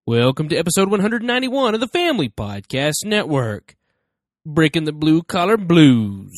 Welcome to episode 191 of the Family Podcast Network, Breaking the Blue Collar Blues.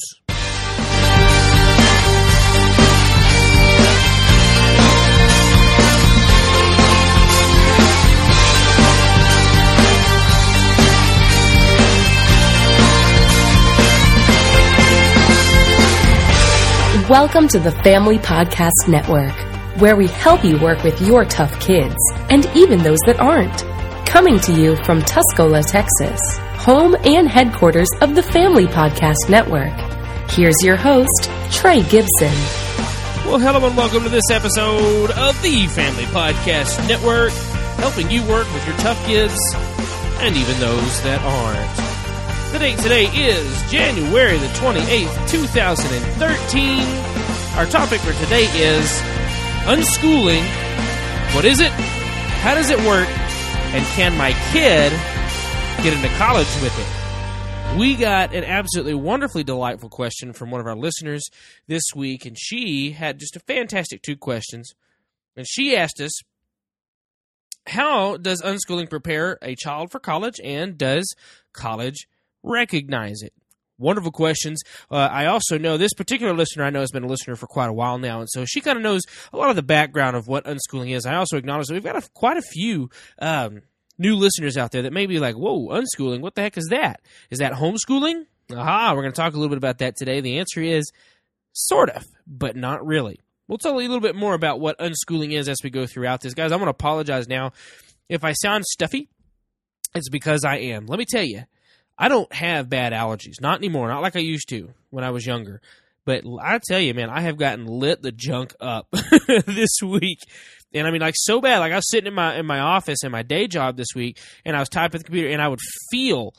Welcome to the Family Podcast Network, where we help you work with your tough kids, and even those that aren't. Coming to you from Tuscola, Texas, home and headquarters of the Family Podcast Network. Here's your host, Trey Gibson. Well, hello and welcome to this episode of the Family Podcast Network, helping you work with your tough kids, and even those that aren't. The date today is January the 28th, 2013. Our topic for today is unschooling. What is it? How does it work? And can my kid get into college with it? We got an absolutely wonderfully delightful question from one of our listeners this week, and she had just a fantastic 2 questions. And she asked us, how does unschooling prepare a child for college, and does college recognize it? Wonderful questions. I also know this particular listener I know has been a listener for quite a while now, and so she kind of knows a lot of the background of what unschooling is. I also acknowledge that we've got quite a few new listeners out there that may be like, whoa, unschooling, what the heck is that? Is that homeschooling? Aha, we're going to talk a little bit about that today. The answer is sort of, but not really. We'll tell you a little bit more about what unschooling is as we go throughout this. Guys, I'm going to apologize now. If I sound stuffy, it's because I am. Let me tell you, I don't have bad allergies. Not anymore. Not like I used to when I was younger. But I tell you, man, I have gotten lit the junk up this week. And I mean, like, so bad. Like, I was sitting in my office in my day job this week, and I was typing at the computer, and I would feel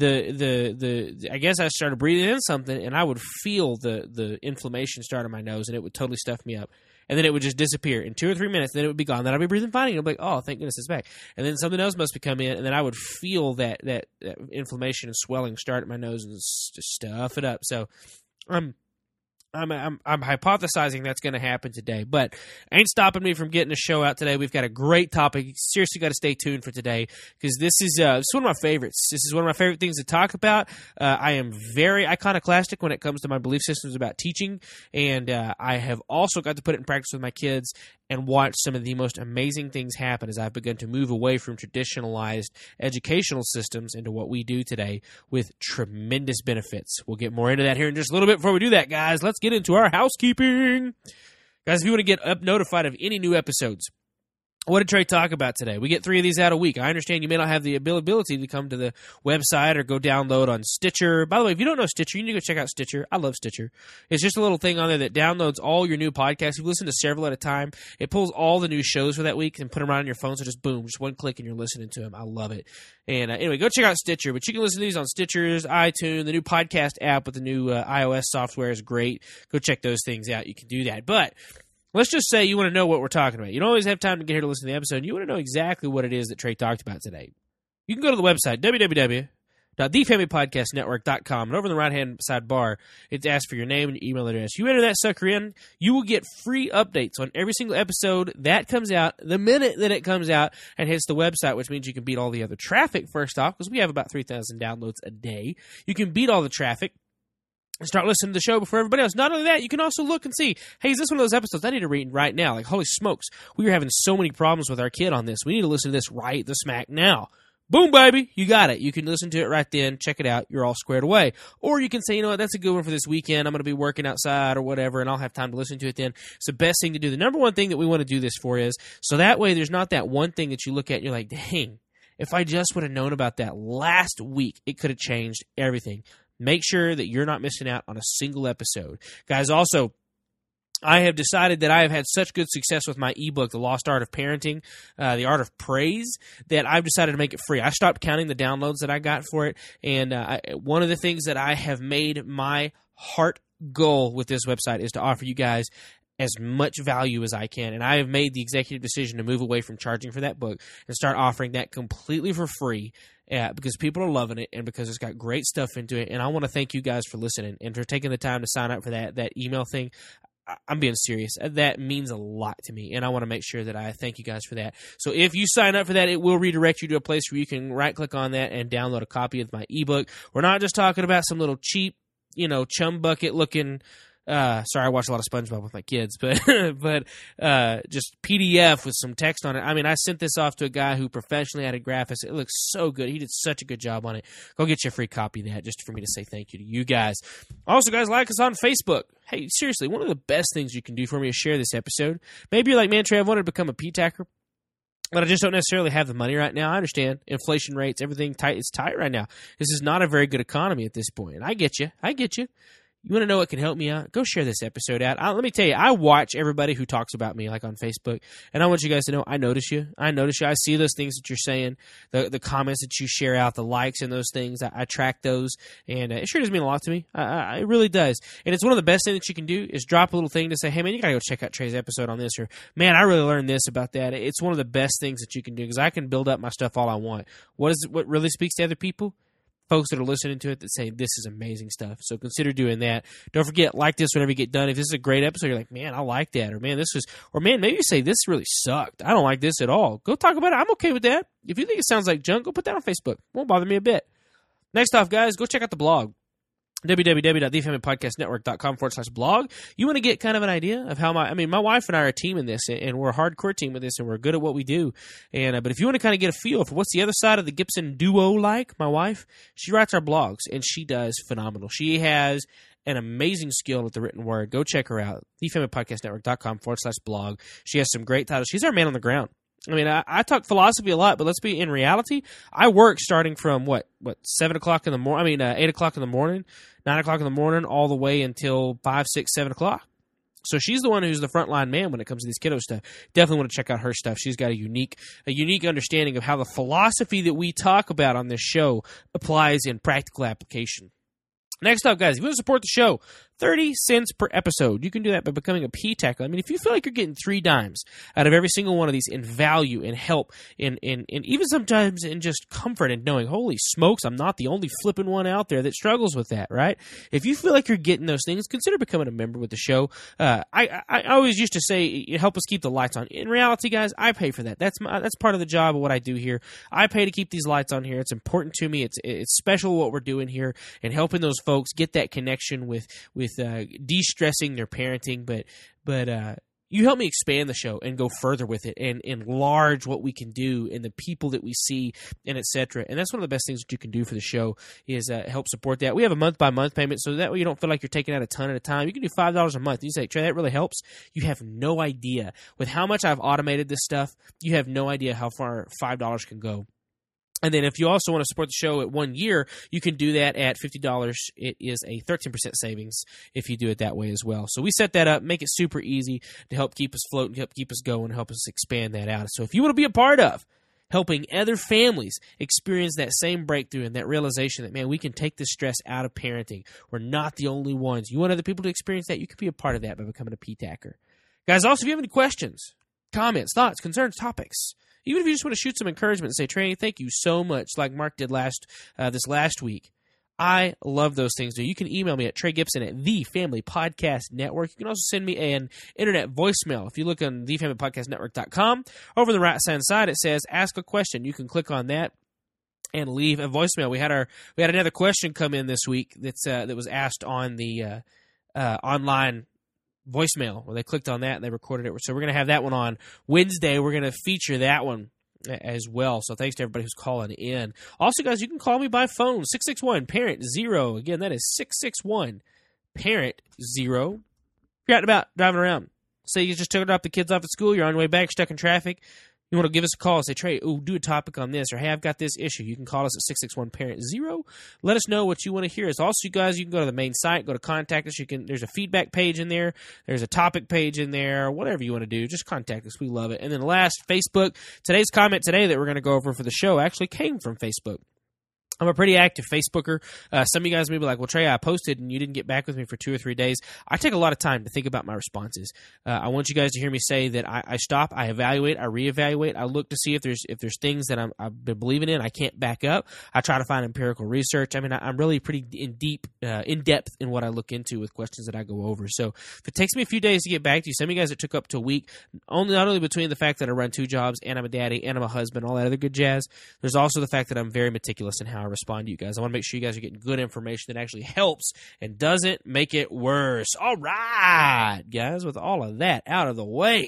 I guess I started breathing in something, and I would feel the inflammation start in my nose, and it would totally stuff me up. And then it would just disappear in 2 or 3 minutes. Then it would be gone. Then I'd be breathing fine. And I'd be like, oh, thank goodness it's back. And then something else must be coming in. And then I would feel that inflammation and swelling start at my nose and just stuff it up. So I'm hypothesizing that's going to happen today, but ain't stopping me from getting a show out today. We've got a great topic. You seriously got to stay tuned for today, because this is one of my favorites. This is one of my favorite things to talk about. I am very iconoclastic when it comes to my belief systems about teaching, and I have also got to put it in practice with my kids and watch some of the most amazing things happen as I've begun to move away from traditionalized educational systems into what we do today with tremendous benefits. We'll get more into that here in just a little bit. Before we do that, guys, let's get into our housekeeping. Guys, if you want to get notified of any new episodes, what did Trey talk about today? We get 3 of these out a week. I understand you may not have the ability to come to the website or go download on Stitcher. By the way, if you don't know Stitcher, you need to go check out Stitcher. I love Stitcher. It's just a little thing on there that downloads all your new podcasts. If you listen to several at a time, it pulls all the new shows for that week and put them right on your phone. So just boom, just one click and you're listening to them. I love it. And anyway, go check out Stitcher. But you can listen to these on Stitcher's, iTunes. The new podcast app with the new iOS software is great. Go check those things out. You can do that. But let's just say you want to know what we're talking about. You don't always have time to get here to listen to the episode. You want to know exactly what it is that Trey talked about today. You can go to the website, www.thefamilypodcastnetwork.com, and over in the right-hand side bar, it asks for your name and your email address. You enter that sucker in, you will get free updates on every single episode that comes out the minute that it comes out and hits the website, which means you can beat all the other traffic, first off, because we have about 3,000 downloads a day. You can beat all the traffic and start listening to the show before everybody else. Not only that, you can also look and see, hey, is this one of those episodes I need to read right now? Like, holy smokes, we are having so many problems with our kid on this. We need to listen to this right the smack now. Boom, baby, you got it. You can listen to it right then, check it out, you're all squared away. Or you can say, you know what, that's a good one for this weekend. I'm going to be working outside or whatever, and I'll have time to listen to it then. It's the best thing to do. The number one thing that we want to do this for is, so that way there's not that one thing that you look at and you're like, dang, if I just would have known about that last week, it could have changed everything. Make sure that you're not missing out on a single episode. Guys, also, I have decided that I have had such good success with my ebook, The Lost Art of Parenting, The Art of Praise, that I've decided to make it free. I stopped counting the downloads that I got for it, and one of the things that I have made my heart goal with this website is to offer you guys as much value as I can, and I have made the executive decision to move away from charging for that book and start offering that completely for free. Because people are loving it and because it's got great stuff into it. And I want to thank you guys for listening and for taking the time to sign up for that email thing. I'm being serious. That means a lot to me, and I want to make sure that I thank you guys for that. So if you sign up for that, it will redirect you to a place where you can right-click on that and download a copy of my ebook. We're not just talking about some little cheap, chum bucket-looking sorry, I watch a lot of SpongeBob with my kids, but just PDF with some text on it. I mean, I sent this off to a guy who professionally had a graphist. It looks so good. He did such a good job on it. Go get you a free copy of that just for me to say thank you to you guys. Also, guys, like us on Facebook. Hey, seriously, one of the best things you can do for me is share this episode. Maybe you're like, man, Trey, I wanted to become a P-Tacker, but I just don't necessarily have the money right now. I understand. Inflation rates, everything is tight right now. This is not a very good economy at this point. And I get you. You want to know what can help me out? Go share this episode out. Let me tell you, I watch everybody who talks about me, like on Facebook, and I want you guys to know I notice you. I see those things that you're saying, the comments that you share out, the likes and those things. I track those, and it sure does mean a lot to me. It really does. And it's one of the best things that you can do is drop a little thing to say, hey, man, you got to go check out Trey's episode on this, or, man, I really learned this about that. It's one of the best things that you can do because I can build up my stuff all I want. What really speaks to other people? Folks that are listening to it that say this is amazing stuff. So consider doing that. Don't forget, like this whenever you get done. If this is a great episode, you're like, man, I like that. Or man, maybe you say this really sucked. I don't like this at all. Go talk about it. I'm okay with that. If you think it sounds like junk, go put that on Facebook. Won't bother me a bit. Next off, guys, go check out the blog. www.thefamilypodcastnetwork.com/blog. You want to get kind of an idea of how my wife and I are a team in this, and we're a hardcore team with this, and we're good at what we do. And but if you want to kind of get a feel for what's the other side of the Gibson duo like, my wife, she writes our blogs, and she does phenomenal. She has an amazing skill with the written word. Go check her out, thefamilypodcastnetwork.com/blog. She has some great titles. She's our man on the ground. I mean, I talk philosophy a lot, but let's be in reality. I work starting from 7 o'clock in the morning. 8 o'clock in the morning, 9 o'clock in the morning, all the way until 5, 6, 7 o'clock. So she's the one who's the frontline man when it comes to these kiddo stuff. Definitely want to check out her stuff. She's got a unique understanding of how the philosophy that we talk about on this show applies in practical application. Next up, guys, if you want to support the show, 30 cents per episode. You can do that by becoming a P-Tacker. I mean, if you feel like you're getting 3 dimes out of every single one of these in value and help and even sometimes in just comfort and knowing, holy smokes, I'm not the only flipping one out there that struggles with that, right? If you feel like you're getting those things, consider becoming a member with the show. I always used to say, help us keep the lights on. In reality, guys, I pay for that. That's part of the job of what I do here. I pay to keep these lights on here. It's important to me. It's special what we're doing here and helping those folks get that connection with de-stressing their parenting, but you help me expand the show and go further with it and enlarge what we can do and the people that we see and etc. And that's one of the best things that you can do for the show is help support that. We have a month-by-month payment, so that way you don't feel like you're taking out a ton at a time. You can do $5 a month. You say, Trey, that really helps. You have no idea. With how much I've automated this stuff, you have no idea how far $5 can go. And then if you also want to support the show at 1 year, you can do that at $50. It is a 13% savings if you do it that way as well. So we set that up, make it super easy to help keep us floating, help keep us going, help us expand that out. So if you want to be a part of helping other families experience that same breakthrough and that realization that, man, we can take the stress out of parenting. We're not the only ones. You want other people to experience that? You can be a part of that by becoming a P-Tacker. Guys, also, if you have any questions, comments, thoughts, concerns, topics, even if you just want to shoot some encouragement and say, Trey, thank you so much, like Mark did this last week. I love those things. You can email me at Trey Gibson at The Family Podcast Network. You can also send me an internet voicemail. If you look on thefamilypodcastnetwork.com, over the right-hand side, it says Ask a Question. You can click on that and leave a voicemail. We had another question come in this week that was asked on the online voicemail, where they clicked on that and they recorded it. So we're going to have that one on Wednesday. We're going to feature that one as well. So thanks to everybody who's calling in. Also, guys, you can call me by phone, 661-PARENT-0. Again, that is 661-PARENT-0. You're out and about, driving around. Say you just took to drop the kids off at school, you're on your way back, stuck in traffic. You want to give us a call and say, Trey, do a topic on this, or hey, I've got this issue. You can call us at 661-PARENT-0. Let us know what you want to hear. Also, you guys, you can go to the main site, go to contact us. There's a feedback page in there. There's a topic page in there. Whatever you want to do, just contact us. We love it. And then last, Facebook. Today's comment today that we're going to go over for the show actually came from Facebook. I'm a pretty active Facebooker. Some of you guys may be like, well, Trey, I posted and you didn't get back with me for 2 or 3 days. I take a lot of time to think about my responses. I want you guys to hear me say that I stop, I evaluate, I reevaluate. I look to see if there's things that I've been believing in, I can't back up. I try to find empirical research. I mean, I'm really pretty in depth in what I look into with questions that I go over. So if it takes me a few days to get back to you, some of you guys it took up to a week, not only between the fact that I run 2 jobs and I'm a daddy and I'm a husband, all that other good jazz, there's also the fact that I'm very meticulous in how I respond to you guys. I want to make sure you guys are getting good information that actually helps and doesn't make it worse. All right, guys, with all of that out of the way,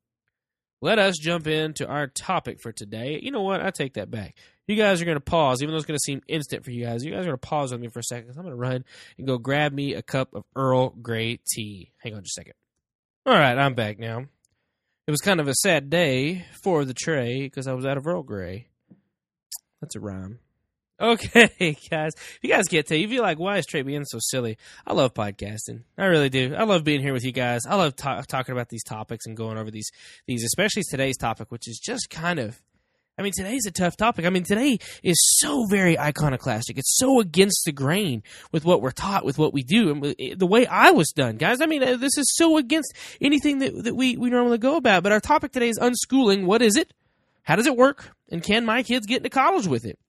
let us jump into our topic for today. You know what? I take that back. You guys are going to pause, even though it's going to seem instant for you guys. You guys are going to pause with me for a second. I'm going to run and go grab me a cup of Earl Grey tea. Hang on just a second. All right, I'm back now. It was kind of a sad day for the Trey because I was out of Earl Grey. That's a rhyme. Okay, guys. If you guys can't tell, you feel like, why is Trey being so silly? I love podcasting. I really do. I love being here with you guys. I love talking about these topics and going over these, especially today's topic, which is just kind of, I mean, today's a tough topic. I mean, today is so very iconoclastic. It's so against the grain with what we're taught, with what we do, and the way I was done, guys. I mean, this is so against anything that we normally go about. But our topic today is unschooling. What is it? How does it work? And can my kids get into college with it?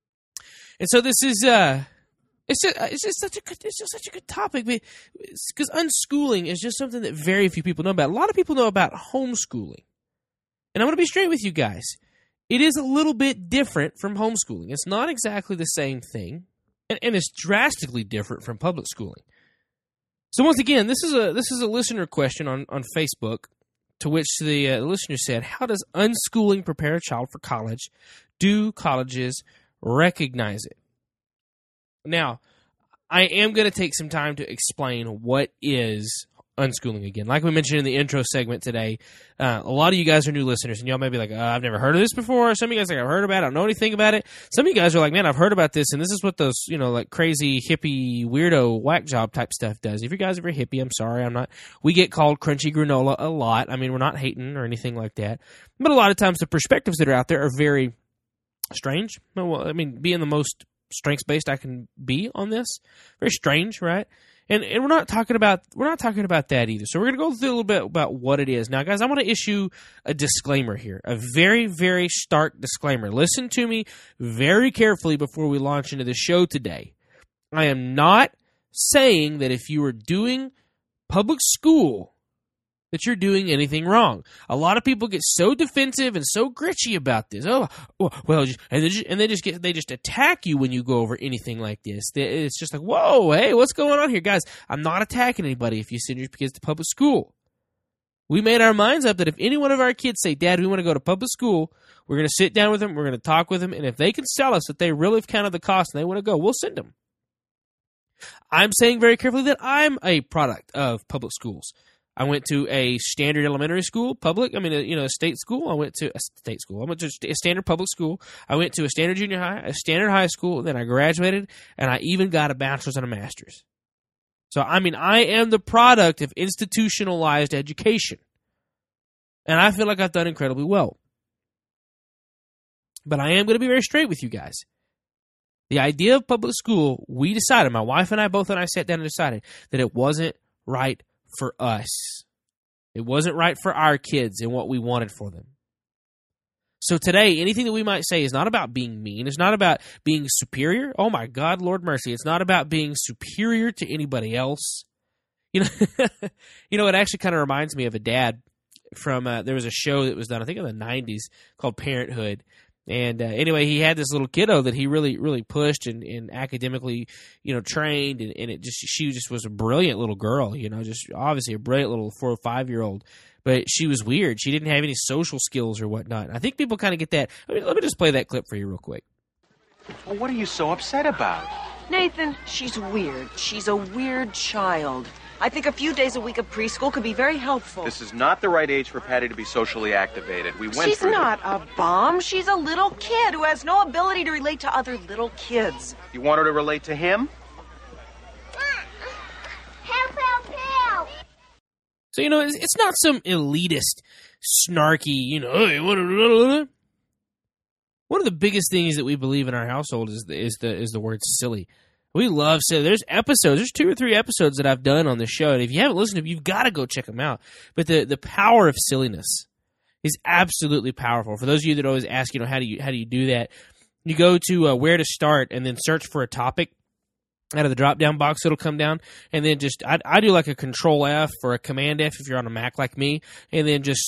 And so this is it's just such a good topic because unschooling is just something that very few people know about. A lot of people know about homeschooling, and I'm going to be straight with you guys. It is a little bit different from homeschooling. It's not exactly the same thing, and it's drastically different from public schooling. So once again, this is a listener question on Facebook, to which the listener said, "How does unschooling prepare a child for college? Do colleges recognize it?" Now, I am going to take some time to explain what is unschooling again. Like we mentioned in the intro segment today, a lot of you guys are new listeners, and y'all may be like, I've never heard of this before. Some of you guys are like, I've heard about it. I don't know anything about it. Some of you guys are like, man, I've heard about this, and this is what those, like crazy hippie weirdo whack job type stuff does. If you guys are very hippie, I'm sorry, I'm not. We get called crunchy granola a lot. I mean, we're not hating or anything like that. But a lot of times the perspectives that are out there are very strange. Well, I mean, being the most strengths-based I can be on this, very strange, right? And we're not talking about that either. So we're going to go through a little bit about what it is. Now, guys, I want to issue a disclaimer here, a very, very stark disclaimer. Listen to me very carefully before we launch into the show today. I am not saying that if you are doing public school that you're doing anything wrong. A lot of people get so defensive and so gritchy about this. Oh, well, and they just attack you when you go over anything like this. It's just like, whoa, hey, what's going on here, guys? I'm not attacking anybody if you send your kids to public school. We made our minds up that if any one of our kids say, Dad, we want to go to public school, we're going to sit down with them, we're going to talk with them, and if they can sell us that they really have counted the cost and they want to go, we'll send them. I'm saying very carefully that I'm a product of public schools. I went to a standard elementary school, a state school. I went to a state school. I went to a standard public school. I went to a standard junior high, a standard high school. Then I graduated, and I even got a bachelor's and a master's. So, I mean, I am the product of institutionalized education. And I feel like I've done incredibly well. But I am going to be very straight with you guys. The idea of public school, we decided, my wife and I sat down and decided that it wasn't right for us. It wasn't right for our kids and what we wanted for them. So today, anything that we might say is not about being mean. It's not about being superior. Oh my God, Lord mercy. It's not about being superior to anybody else. It actually kind of reminds me of a dad from, there was a show that was done, I think in the 90s, called Parenthood. And anyway, he had this little kiddo that he really, really pushed and academically, trained. And she just was a brilliant little girl, just obviously a brilliant little 4 or 5 year old. But she was weird. She didn't have any social skills or whatnot. I think people kind of get that. Let me just play that clip for you real quick. Well, what are you so upset about? Nathan, she's weird. She's a weird child. I think a few days a week of preschool could be very helpful. This is not the right age for Patty to be socially activated. She's not a bum. She's a little kid who has no ability to relate to other little kids. You want her to relate to him? Help. So, it's not some elitist, snarky, hey, what. One of the biggest things that we believe in our household is the word silly. We love silly. There's 2 or 3 episodes that I've done on this show, and if you haven't listened to them, you've got to go check them out. But the power of silliness is absolutely powerful. For those of you that always ask, how do you do that? You go to where to start, and then search for a topic. Out of the drop-down box, it'll come down, and then I do like a Control F or a Command F if you're on a Mac like me, and then just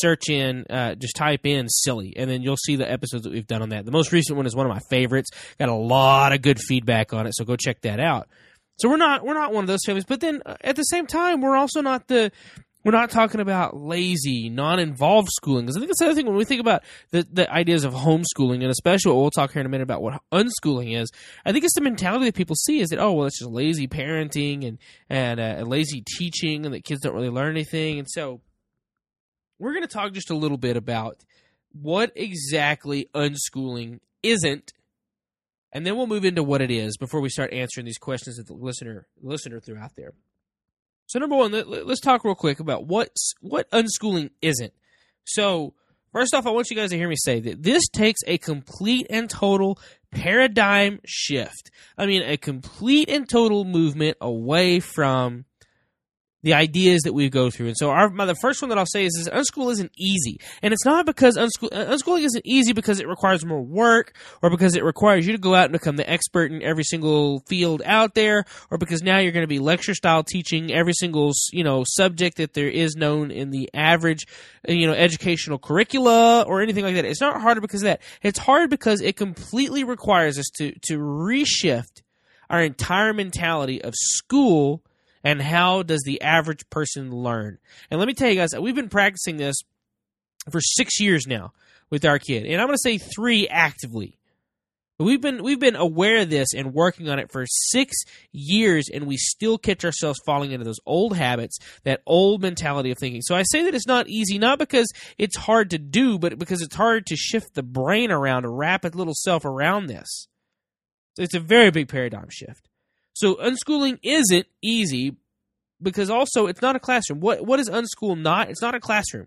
type in silly, and then you'll see the episodes that we've done on that. The most recent one is one of my favorites. Got a lot of good feedback on it, so go check that out. So we're not one of those families, but then at the same time, we're also not we're not talking about lazy, non-involved schooling. Because I think that's the other thing when we think about the ideas of homeschooling, and especially what we'll talk here in a minute about what unschooling is. I think it's the mentality that people see is that, it's just lazy parenting and lazy teaching, and that kids don't really learn anything. And so we're going to talk just a little bit about what exactly unschooling isn't, and then we'll move into what it is before we start answering these questions that the listener threw out there. So number one, let's talk real quick about what unschooling isn't. So first off, I want you guys to hear me say that this takes a complete and total paradigm shift. I mean, a complete and total movement away from the ideas that we go through. And so the first one that I'll say is unschool isn't easy. And it's not because unschooling isn't easy because it requires more work, or because it requires you to go out and become the expert in every single field out there, or because now you're going to be lecture style teaching every single, subject that there is known in the average, educational curricula or anything like that. It's not harder because of that. It's hard because it completely requires us to reshift our entire mentality of school. And how does the average person learn? And let me tell you guys, we've been practicing this for 6 years now with our kid. And I'm going to say 3 actively. We've been aware of this and working on it for 6 years, and we still catch ourselves falling into those old habits, that old mentality of thinking. So I say that it's not easy, not because it's hard to do, but because it's hard to shift the brain around, to wrap its little self around this. So it's a very big paradigm shift. So unschooling isn't easy because also it's not a classroom. What is unschool not? It's not a classroom.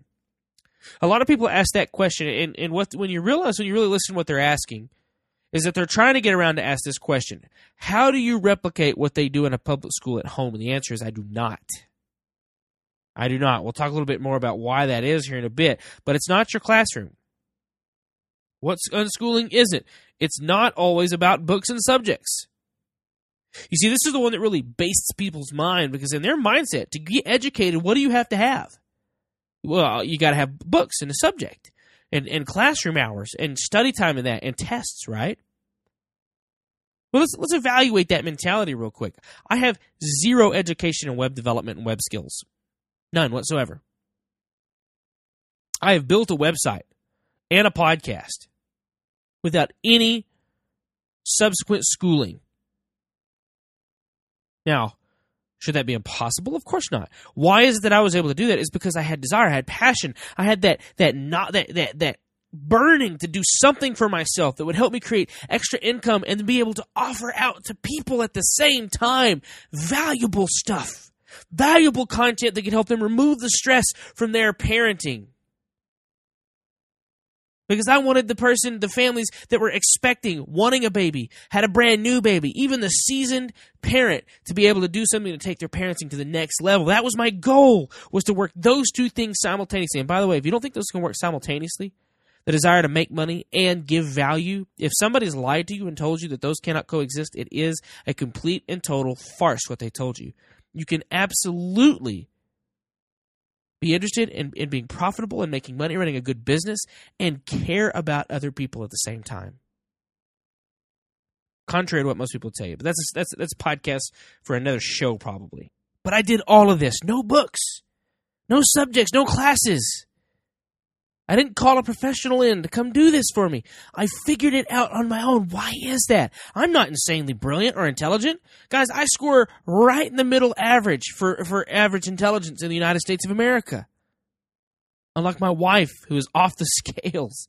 A lot of people ask that question, and when you really listen to what they're asking, is that they're trying to get around to ask this question: how do you replicate what they do in a public school at home? And the answer is I do not. I do not. We'll talk a little bit more about why that is here in a bit, but it's not your classroom. What unschooling isn't? It's not always about books and subjects. You see, this is the one that really bastes people's mind, because in their mindset, to get educated, what do you have to have? Well, you got to have books and a subject, and classroom hours, and study time in that, and tests, right? Well, let's evaluate that mentality real quick. I have 0 education in web development and web skills. None whatsoever. I have built a website and a podcast without any subsequent schooling. Now, should that be impossible? Of course not. Why is it that I was able to do that? It's because I had desire, I had passion, I had that burning to do something for myself that would help me create extra income and be able to offer out to people at the same time valuable stuff, valuable content that could help them remove the stress from their parenting. Because I wanted the families that were expecting, wanting a baby, had a brand new baby, even the seasoned parent, to be able to do something to take their parenting to the next level. That was my goal, was to work those 2 things simultaneously. And by the way, if you don't think those can work simultaneously, the desire to make money and give value, if somebody's lied to you and told you that those cannot coexist, it is a complete and total farce what they told you. You can absolutely be interested in being profitable and making money, running a good business, and care about other people at the same time. Contrary to what most people tell you. But that's a podcast for another show probably. But I did all of this. No books. No subjects. No classes. I didn't call a professional in to come do this for me. I figured it out on my own. Why is that? I'm not insanely brilliant or intelligent. Guys, I score right in the middle average for average intelligence in the United States of America. Unlike my wife, who is off the scales.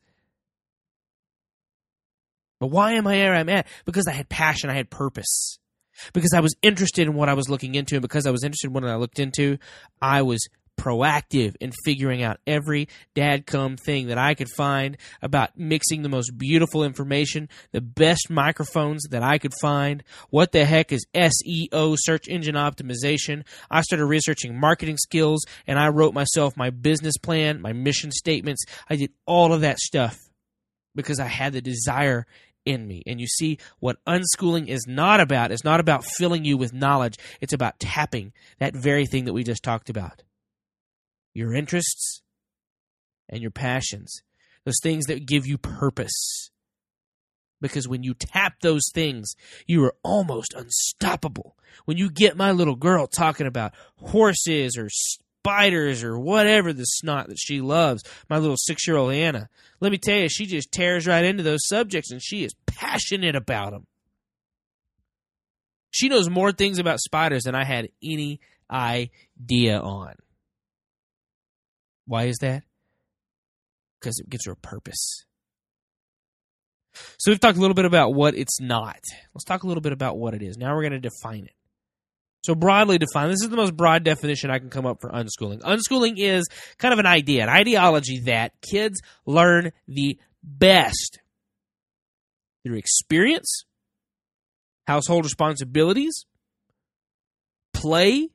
But why am I where I'm at? Because I had passion, I had purpose. Because I was interested in what I was looking into, and because I was interested in what I looked into, I was proactive in figuring out every dadgum thing that I could find about mixing the most beautiful information, the best microphones that I could find. What the heck is SEO, search engine optimization? I started researching marketing skills, and I wrote myself my business plan, my mission statements. I did all of that stuff because I had the desire in me. And you see, what unschooling is not about filling you with knowledge. It's about tapping that very thing that we just talked about. Your interests and your passions, those things that give you purpose. Because when you tap those things, you are almost unstoppable. When you get my little girl talking about horses or spiders or whatever the snot that she loves, my little 6-year-old Anna, let me tell you, she just tears right into those subjects and she is passionate about them. She knows more things about spiders than I had any idea on. Why is that? Because it gives her a purpose. So we've talked a little bit about what it's not. Let's talk a little bit about what it is. Now we're going to define it. So broadly defined, this is the most broad definition I can come up for unschooling. Unschooling is kind of an idea, an ideology that kids learn the best through experience, household responsibilities, play.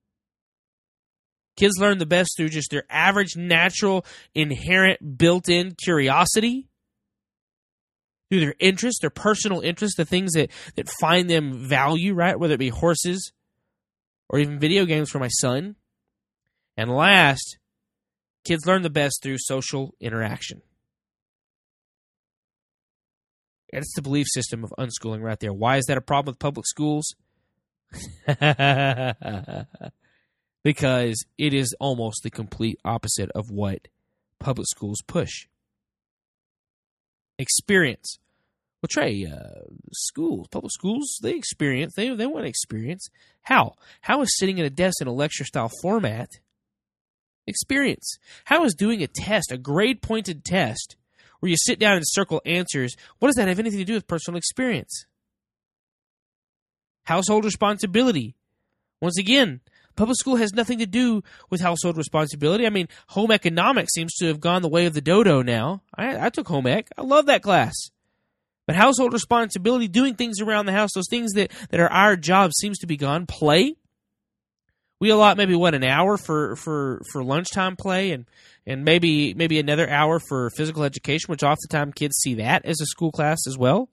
Kids learn the best through just their average, natural, inherent, built-in curiosity, through their interests, their personal interests, the things that find them value, right? Whether it be horses or even video games for my son. And last, kids learn the best through social interaction. That's the belief system of unschooling right there. Why is that a problem with public schools? Because it is almost the complete opposite of what public schools push. Experience. Well, Trey, public schools, they experience. They want experience. How? How is sitting at a desk in a lecture-style format experience? How is doing a test, a grade-pointed test, where you sit down and circle answers, what does that have anything to do with personal experience? Household responsibility. Once again, public school has nothing to do with household responsibility. I mean, home economics seems to have gone the way of the dodo now. I took home ec. I love that class. But household responsibility, doing things around the house, those things that are our jobs seems to be gone. Play. We allot maybe, an hour for lunchtime play and maybe another hour for physical education, which oftentimes kids see that as a school class as well.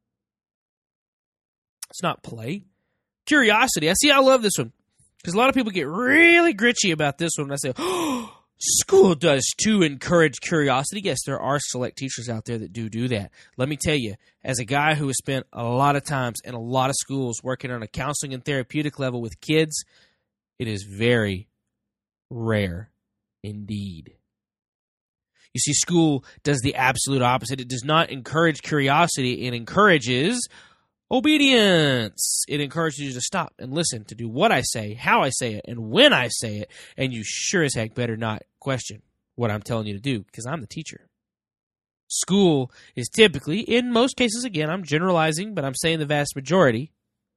It's not play. Curiosity. I love this one. Because a lot of people get really gritchy about this one. And I say, oh, school does too encourage curiosity. Yes, there are select teachers out there that do that. Let me tell you, as a guy who has spent a lot of times in a lot of schools working on a counseling and therapeutic level with kids, it is very rare indeed. You see, school does the absolute opposite. It does not encourage curiosity. It encourages obedience. It encourages you to stop and listen, to do what I say, how I say it, and when I say it, and you sure as heck better not question what I'm telling you to do, because I'm the teacher. School is typically, in most cases, again, I'm generalizing, but I'm saying the vast majority,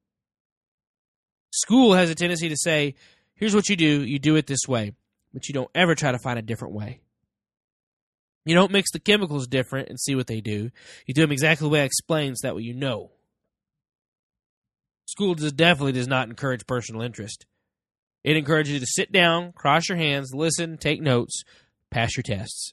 school has a tendency to say, here's what you do it this way, but you don't ever try to find a different way. You don't mix the chemicals different and see what they do. You do them exactly the way I explain, so that way you know. School definitely does not encourage personal interest. It encourages you to sit down, cross your hands, listen, take notes, pass your tests.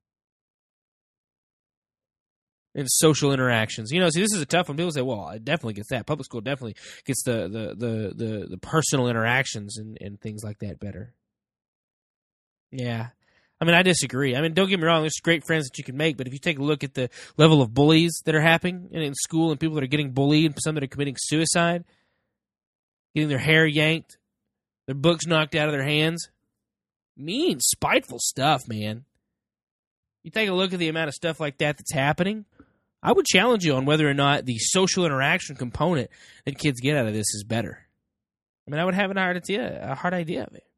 And social interactions. See, this is a tough one. People say, well, it definitely gets that. Public school definitely gets the personal interactions and things like that better. Yeah. I disagree. Don't get me wrong. There's great friends that you can make, but if you take a look at the level of bullies that are happening in school and people that are getting bullied and some that are committing suicide, getting their hair yanked, their books knocked out of their hands, mean, spiteful stuff, man. You take a look at the amount of stuff like that that's happening, I would challenge you on whether or not the social interaction component that kids get out of this is better. I would have a hard idea of it.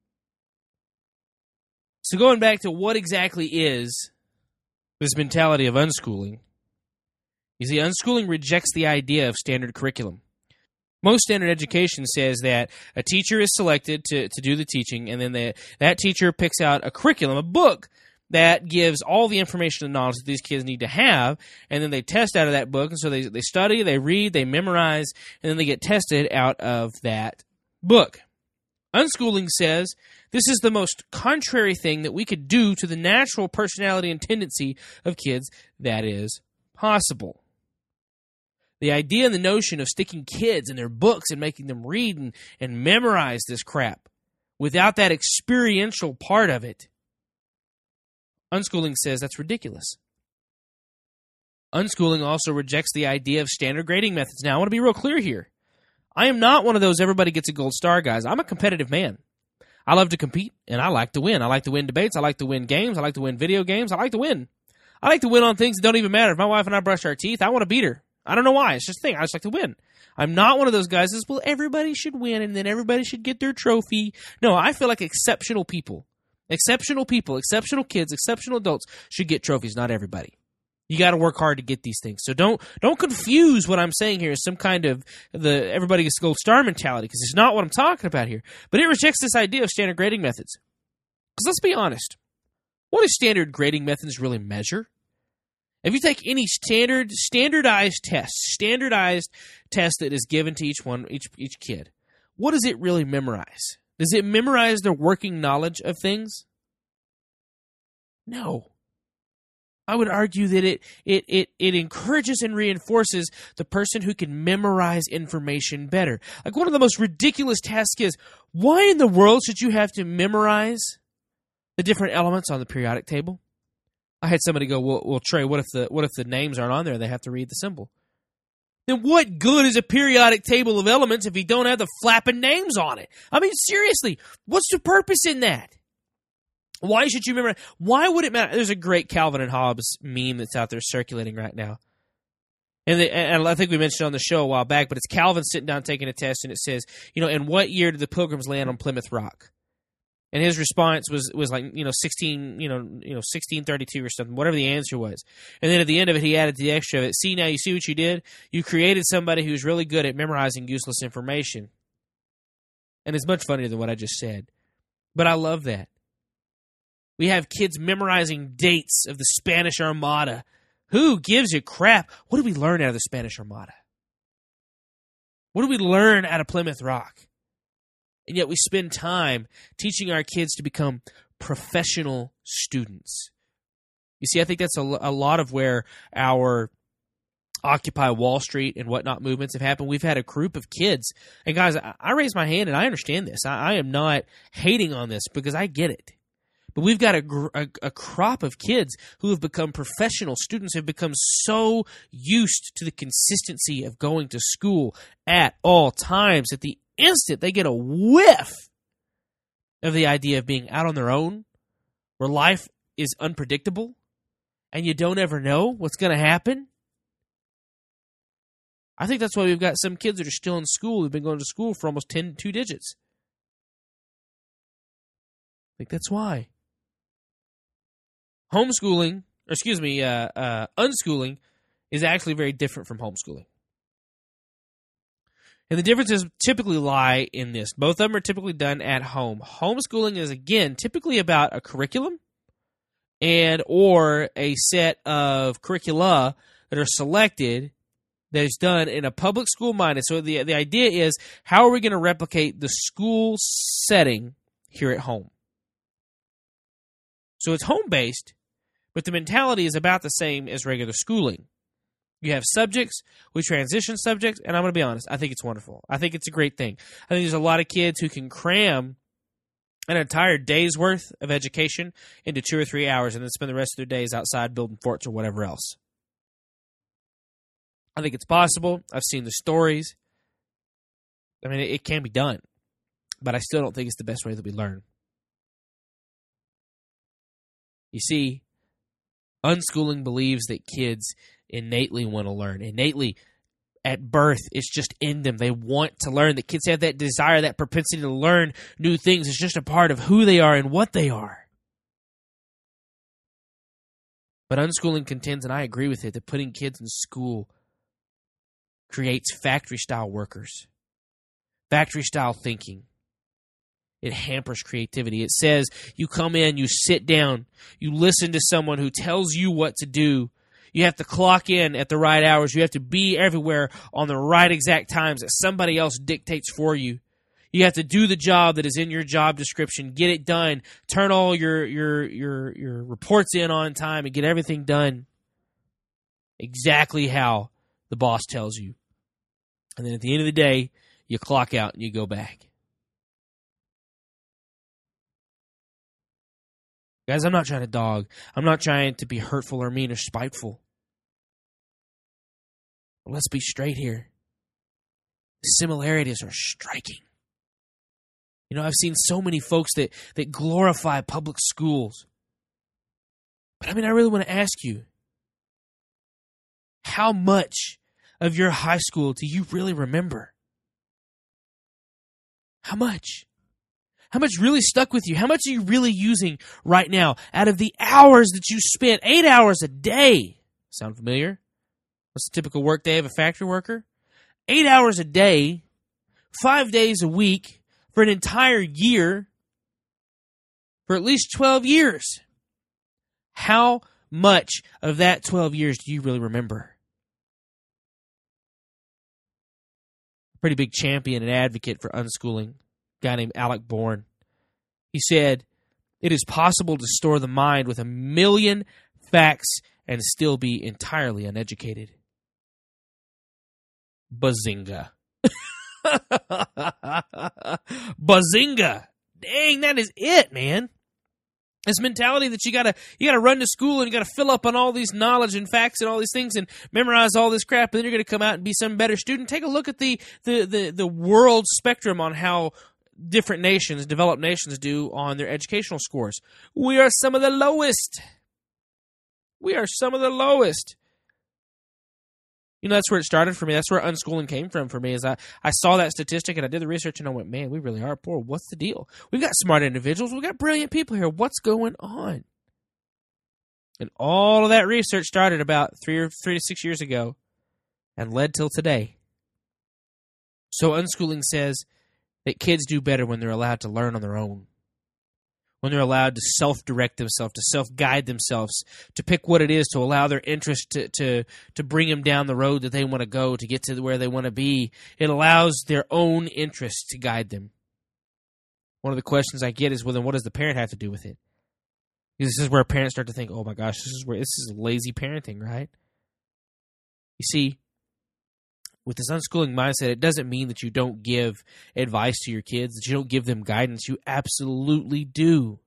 So going back to what exactly is this mentality of unschooling, you see, unschooling rejects the idea of standard curriculum. Most standard education says that a teacher is selected to do the teaching, and then that teacher picks out a curriculum, a book, that gives all the information and knowledge that these kids need to have, and then they test out of that book. And so they study, they read, they memorize, and then they get tested out of that book. Unschooling says this is the most contrary thing that we could do to the natural personality and tendency of kids that is possible. The idea and the notion of sticking kids in their books and making them read and memorize this crap without that experiential part of it, unschooling says that's ridiculous. Unschooling also rejects the idea of standard grading methods. Now, I want to be real clear here. I am not one of those everybody gets a gold star guys. I'm a competitive man. I love to compete, and I like to win. I like to win debates. I like to win games. I like to win video games. I like to win. I like to win on things that don't even matter. If my wife and I brush our teeth, I want to beat her. I don't know why. It's just a thing. I just like to win. I'm not one of those guys that says, well, everybody should win and then everybody should get their trophy. No, I feel like exceptional people, exceptional kids, exceptional adults should get trophies, not everybody. You got to work hard to get these things. So don't confuse what I'm saying here as some kind of the everybody gets gold star mentality, because it's not what I'm talking about here. But it rejects this idea of standard grading methods. Because let's be honest, what do standard grading methods really measure? If you take any standardized test that is given to each kid, what does it really memorize? Does it memorize their working knowledge of things? No. I would argue that it encourages and reinforces the person who can memorize information better. Like, one of the most ridiculous tasks is, why in the world should you have to memorize the different elements on the periodic table? I had somebody go, well, Trey, what if the names aren't on there? They have to read the symbol. Then what good is a periodic table of elements if you don't have the flapping names on it? I mean, seriously, what's the purpose in that? Why should you remember? Why would it matter? There's a great Calvin and Hobbes meme that's out there circulating right now. And I think we mentioned it on the show a while back, but it's Calvin sitting down taking a test, and it says, in what year did the Pilgrims land on Plymouth Rock? And his response was like, 1632 or something, whatever the answer was. And then at the end of it, he added the extra of it. See, now you see what you did? You created somebody who's really good at memorizing useless information. And it's much funnier than what I just said. But I love that. We have kids memorizing dates of the Spanish Armada. Who gives a crap? What did we learn out of the Spanish Armada? What did we learn out of Plymouth Rock? And yet we spend time teaching our kids to become professional students. You see, I think that's a lot of where our Occupy Wall Street and whatnot movements have happened. We've had a group of kids. And guys, I raise my hand and I understand this. I am not hating on this because I get it. But we've got a crop of kids who have become professional students, have become so used to the consistency of going to school at all times that the instant they get a whiff of the idea of being out on their own, where life is unpredictable, and you don't ever know what's going to happen. I think that's why we've got some kids that are still in school, who've been going to school for almost 2 digits. I think that's why. Unschooling is actually very different from homeschooling. And the differences typically lie in this. Both of them are typically done at home. Homeschooling is, again, typically about a curriculum or a set of curricula that are selected that is done in a public school minded. So the idea is, how are we going to replicate the school setting here at home? So it's home-based, but the mentality is about the same as regular schooling. You have subjects, we transition subjects, and I'm going to be honest, I think it's wonderful. I think it's a great thing. I think there's a lot of kids who can cram an entire day's worth of education into 2 or 3 hours and then spend the rest of their days outside building forts or whatever else. I think it's possible. I've seen the stories. I mean, it can be done, but I still don't think it's the best way that we learn. You see, unschooling believes that kids innately want to learn. Innately, at birth, it's just in them. They want to learn. The kids have that desire, that propensity to learn new things. It's just a part of who they are and what they are. But unschooling contends, and I agree with it, that putting kids in school creates factory-style workers. factory-style thinking. It hampers creativity. It says you come in, you sit down, you listen to someone who tells you what to do. You have to clock in at the right hours. You have to be everywhere on the right exact times that somebody else dictates for you. You have to do the job that is in your job description, get it done, turn all your reports in on time, and get everything done exactly how the boss tells you. And then at the end of the day, you clock out and you go back. Guys, I'm not trying to dog. I'm not trying to be hurtful or mean or spiteful. But let's be straight here. The similarities are striking. You know, I've seen so many folks that glorify public schools. But I mean, I really want to ask you, how much of your high school do you really remember? How much? How much really stuck with you? How much are you really using right now out of the hours that you spent? 8 hours a day. Sound familiar? What's the typical work day of a factory worker? 8 hours a day, 5 days a week, for an entire year, for at least 12 years. How much of that 12 years do you really remember? A pretty big champion and advocate for unschooling, a guy named Alec Bourne. He said, "It is possible to store the mind with 1 million facts and still be entirely uneducated." Bazinga. Bazinga. Dang, that is it, man. This mentality that you gotta run to school and you gotta fill up on all these knowledge and facts and all these things and memorize all this crap, and then you're gonna come out and be some better student. Take a look at the world spectrum on how different nations, developed nations, do on their educational scores. We are some of the lowest. We are some of the lowest. You know, that's where it started for me. That's where unschooling came from for me. Is I saw that statistic and I did the research and I went, man, we really are poor. What's the deal? We've got smart individuals. We've got brilliant people here. What's going on? And all of that research started about 3 to 6 years ago and led till today. So unschooling says that kids do better when they're allowed to learn on their own. When they're allowed to self-direct themselves, to self-guide themselves, to pick what it is, to allow their interest to bring them down the road that they want to go, to get to where they want to be. It allows their own interests to guide them. One of the questions I get is, well, then what does the parent have to do with it? Because this is where parents start to think, oh my gosh, this is lazy parenting, right? You see, with this unschooling mindset, it doesn't mean that you don't give advice to your kids, that you don't give them guidance. You absolutely do.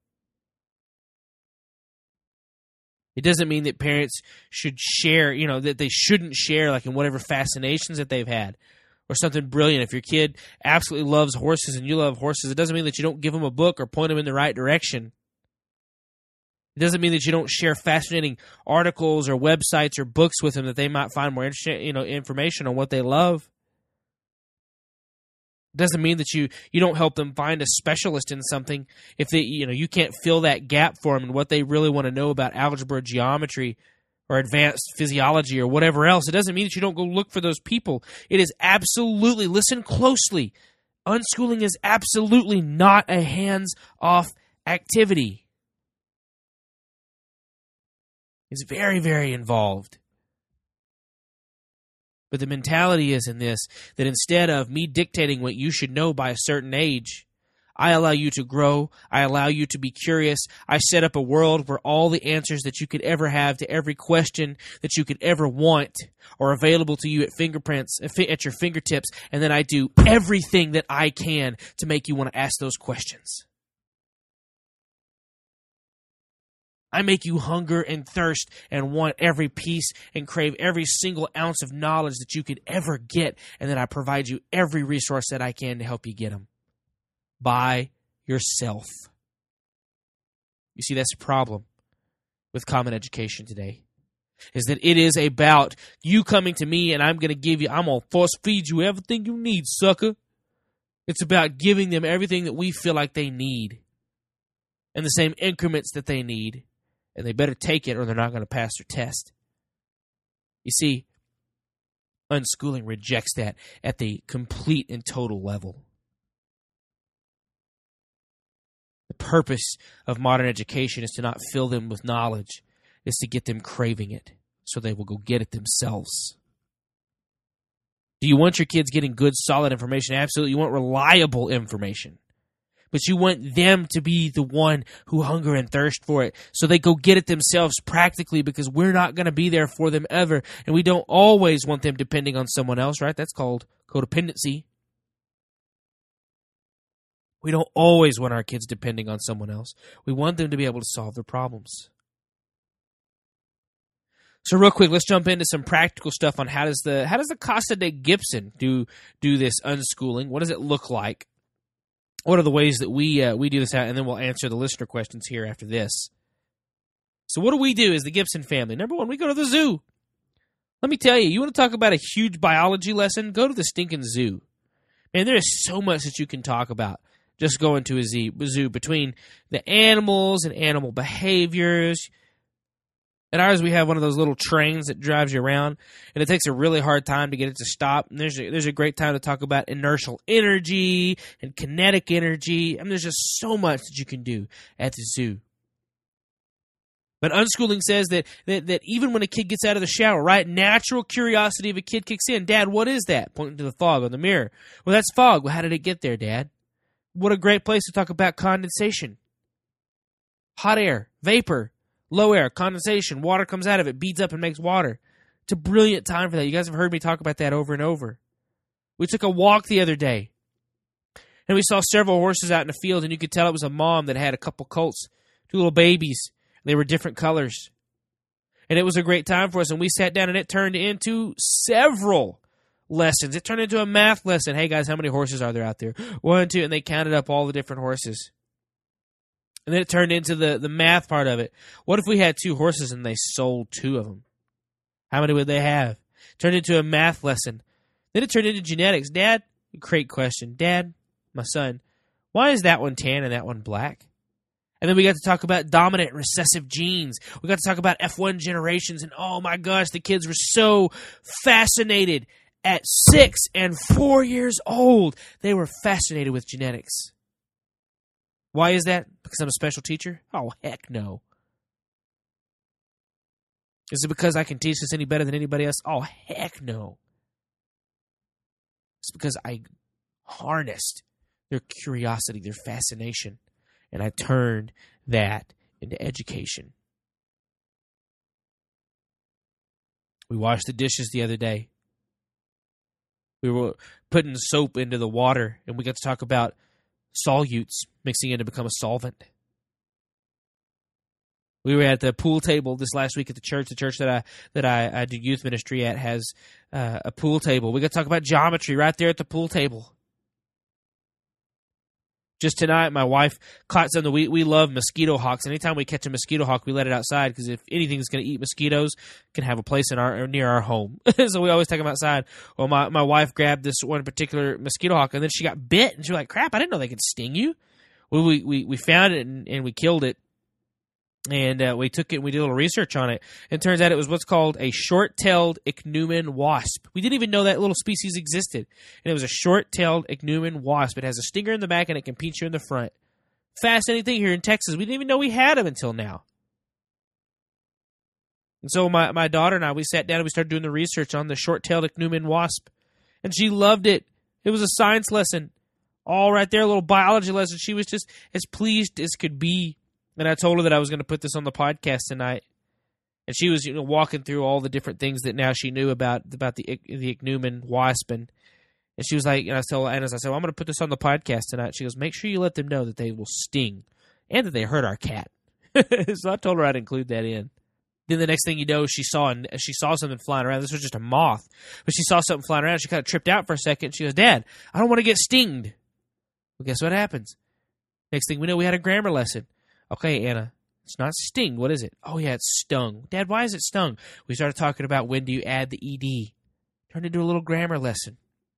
It doesn't mean that parents should share, that they shouldn't share, like in whatever fascinations that they've had or something brilliant. If your kid absolutely loves horses and you love horses, it doesn't mean that you don't give them a book or point them in the right direction. It doesn't mean that you don't share fascinating articles or websites or books with them that they might find more interesting, information on what they love. It doesn't mean that you don't help them find a specialist in something if they, you can't fill that gap for them and what they really want to know about algebra, geometry, or advanced physiology or whatever else. It doesn't mean that you don't go look for those people. It is absolutely, listen closely, unschooling is absolutely not a hands-off activity. Is very, very involved. But the mentality is in this, that instead of me dictating what you should know by a certain age, I allow you to grow, I allow you to be curious, I set up a world where all the answers that you could ever have to every question that you could ever want are available to you at your fingertips, and then I do everything that I can to make you want to ask those questions. I make you hunger and thirst and want every piece and crave every single ounce of knowledge that you could ever get, and then I provide you every resource that I can to help you get them. By yourself. You see, that's the problem with common education today, is that it is about you coming to me and I'm going to force feed you everything you need, sucker. It's about giving them everything that we feel like they need in the same increments that they need. And they better take it or they're not going to pass their test. You see, unschooling rejects that at the complete and total level. The purpose of modern education is to not fill them with knowledge. It's to get them craving it so they will go get it themselves. Do you want your kids getting good, solid information? Absolutely. You want reliable information. But you want them to be the one who hunger and thirst for it so they go get it themselves practically, because we're not going to be there for them ever. And we don't always want them depending on someone else, right? That's called codependency. We don't always want our kids depending on someone else. We want them to be able to solve their problems. So real quick, let's jump into some practical stuff on how does the Casa de Gibson do this unschooling? What does it look like? What are the ways that we do this out? And then we'll answer the listener questions here after this. So what do we do as the Gibson family? Number one, we go to the zoo. Let me tell you, you want to talk about a huge biology lesson? Go to the stinking zoo. Man, there is so much that you can talk about just going to a zoo, between the animals and animal behaviors. At ours, we have one of those little trains that drives you around, and it takes a really hard time to get it to stop. And there's a great time to talk about inertial energy and kinetic energy. I mean, there's just so much that you can do at the zoo. But unschooling says that even when a kid gets out of the shower, right, natural curiosity of a kid kicks in. Dad, what is that? Pointing to the fog on the mirror. Well, that's fog. Well, how did it get there, Dad? What a great place to talk about condensation. Hot air, vapor, low air, condensation. Water comes out of it, beads up and makes water. It's a brilliant time for that. You guys have heard me talk about that over and over. We took a walk the other day, and we saw several horses out in the field, and you could tell it was a mom that had a couple colts, 2 little babies. They were different colors. And it was a great time for us, and we sat down, and it turned into several lessons. It turned into a math lesson. Hey, guys, how many horses are there out there? 1, 2, and they counted up all the different horses. And then it turned into the math part of it. What if we had 2 horses and they sold 2 of them? How many would they have? It turned into a math lesson. Then it turned into genetics. Dad, great question. Dad, my son, why is that one tan and that one black? And then we got to talk about dominant and recessive genes. We got to talk about F1 generations. And oh my gosh, the kids were so fascinated. At 6 and 4 years old, they were fascinated with genetics. Why is that? Because I'm a special teacher? Oh, heck no. Is it because I can teach this any better than anybody else? Oh, heck no. It's because I harnessed their curiosity, their fascination, and I turned that into education. We washed the dishes the other day. We were putting soap into the water, and we got to talk about solutes mixing in to become a solvent. We were at the pool table this last week at the church. The church that I do youth ministry at has a pool table. We got to talk about geometry right there at the pool table. Just tonight, my wife caught something. We love mosquito hawks. Anytime we catch a mosquito hawk, we let it outside because if anything's going to eat mosquitoes, it can have a place near our home. So we always take them outside. Well, my wife grabbed this one particular mosquito hawk, and then she got bit, and she was like, "Crap! I didn't know they could sting you." Well, we found it and we killed it, and we took it and we did a little research on it. It turns out it was what's called a short-tailed ichneumon wasp. We didn't even know that little species existed. And it was a short-tailed ichneumon wasp. It has a stinger in the back and it can pinch you in the front. Fascinating thing here in Texas. We didn't even know we had them until now. And so my daughter and I, we sat down and we started doing the research on the short-tailed ichneumon wasp. And she loved it. It was a science lesson. All right there, a little biology lesson. She was just as pleased as could be. And I told her that I was going to put this on the podcast tonight. And she was, walking through all the different things that now she knew about the ichneumon wasp. And she was like, and I told Anna, I said, well, I'm going to put this on the podcast tonight. She goes, make sure you let them know that they will sting and that they hurt our cat. So I told her I'd include that in. Then the next thing you know, she saw something flying around. This was just a moth. But she saw something flying around. She kind of tripped out for a second. She goes, Dad, I don't want to get stinged. Well, guess what happens? Next thing we know, we had a grammar lesson. Okay, Anna, it's not sting. What is it? Oh, yeah, it's stung. Dad, why is it stung? We started talking about when do you add the ED. Turned into a little grammar lesson.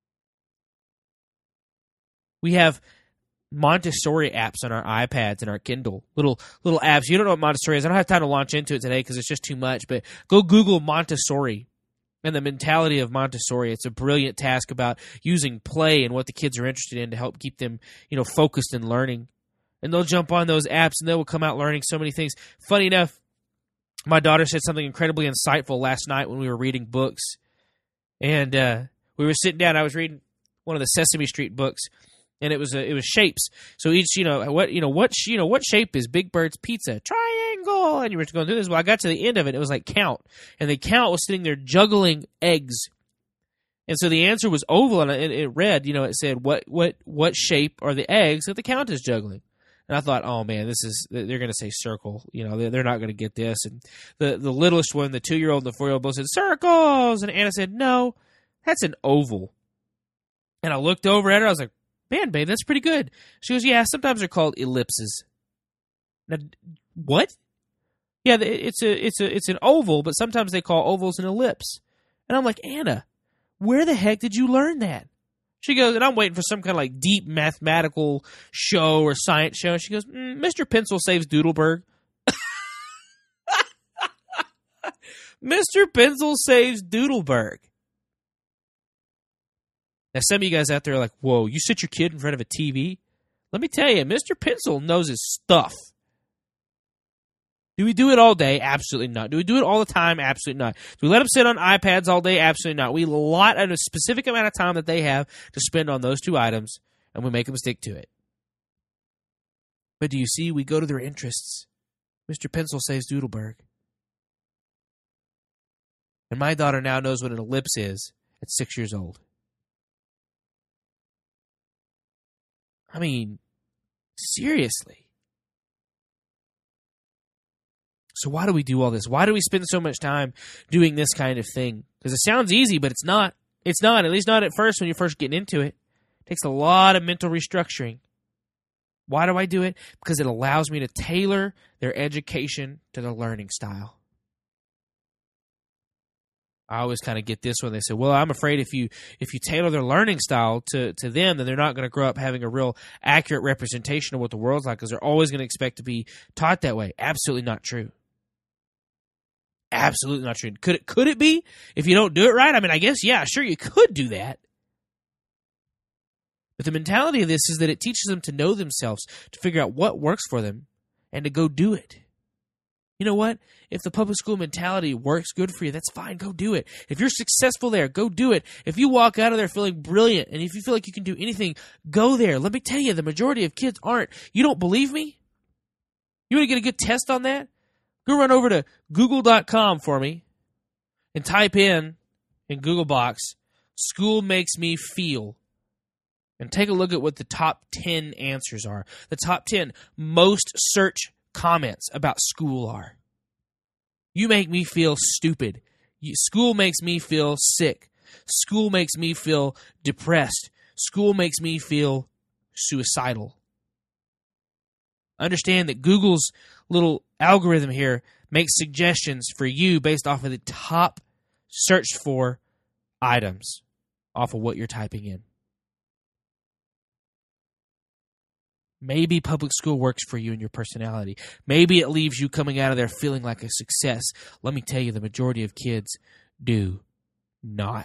We have Montessori apps on our iPads and our Kindle. Little apps. You don't know what Montessori is. I don't have time to launch into it today because it's just too much. But go Google Montessori and the mentality of Montessori. It's a brilliant task about using play and what the kids are interested in to help keep them, focused and learning. And they'll jump on those apps, and they will come out learning so many things. Funny enough, my daughter said something incredibly insightful last night when we were reading books. And we were sitting down. I was reading one of the Sesame Street books, and it was shapes. So each, what shape is Big Bird's pizza? Triangle. And you were going through this. Well, I got to the end of it. It was like count, and the count was sitting there juggling eggs. And so the answer was oval, and it read, it said what shape are the eggs that the count is juggling. And I thought, oh man, they're going to say circle. They're not going to get this. And the littlest one, the 2-year-old and the 4-year-old both said circles, and Anna said, no, that's an oval. And I looked over at her. I was like, man, babe, that's pretty good. She goes, yeah, sometimes they're called ellipses. Now, what? Yeah, it's an oval, but sometimes they call ovals an ellipse. And I'm like, Anna, where the heck did you learn that? She goes, and I'm waiting for some kind of like deep mathematical show or science show. And she goes, Mr. Pencil Saves Doodleberg. Mr. Pencil Saves Doodleberg. Now, some of you guys out there are like, whoa, you sit your kid in front of a TV? Let me tell you, Mr. Pencil knows his stuff. Do we do it all day? Absolutely not. Do we do it all the time? Absolutely not. Do we let them sit on iPads all day? Absolutely not. We allot a specific amount of time that they have to spend on those two items, and we make them stick to it. But do you see, we go to their interests. Mr. Pencil Saves Doodleberg. And my daughter now knows what an ellipse is at 6 years old. I mean, seriously. So why do we do all this? Why do we spend so much time doing this kind of thing? Because it sounds easy, but it's not. It's not, at least not at first when you're first getting into it. It takes a lot of mental restructuring. Why do I do it? Because it allows me to tailor their education to their learning style. I always kind of get this when they say, well, I'm afraid if you tailor their learning style to them, then they're not going to grow up having a real accurate representation of what the world's like, because they're always going to expect to be taught that way. Absolutely not true. Absolutely not true. Could it be if you don't do it right? I mean, I guess, yeah, sure, you could do that. But the mentality of this is that it teaches them to know themselves, to figure out what works for them, and to go do it. You know what? If the public school mentality works good for you, that's fine. Go do it. If you're successful there, go do it. If you walk out of there feeling brilliant, and if you feel like you can do anything, go there. Let me tell you, the majority of kids aren't. You don't believe me? You want to get a good test on that? Go run over to Google.com for me and type in Google Box, school makes me feel. And take a look at what the top 10 answers are. The top 10 most search comments about school are. You make me feel stupid. School makes me feel sick. School makes me feel depressed. School makes me feel suicidal. Understand that Google's little algorithm here makes suggestions for you based off of the top searched for items off of what you're typing in. Maybe public school works for you and your personality. Maybe it leaves you coming out of there feeling like a success. Let me tell you, the majority of kids do not.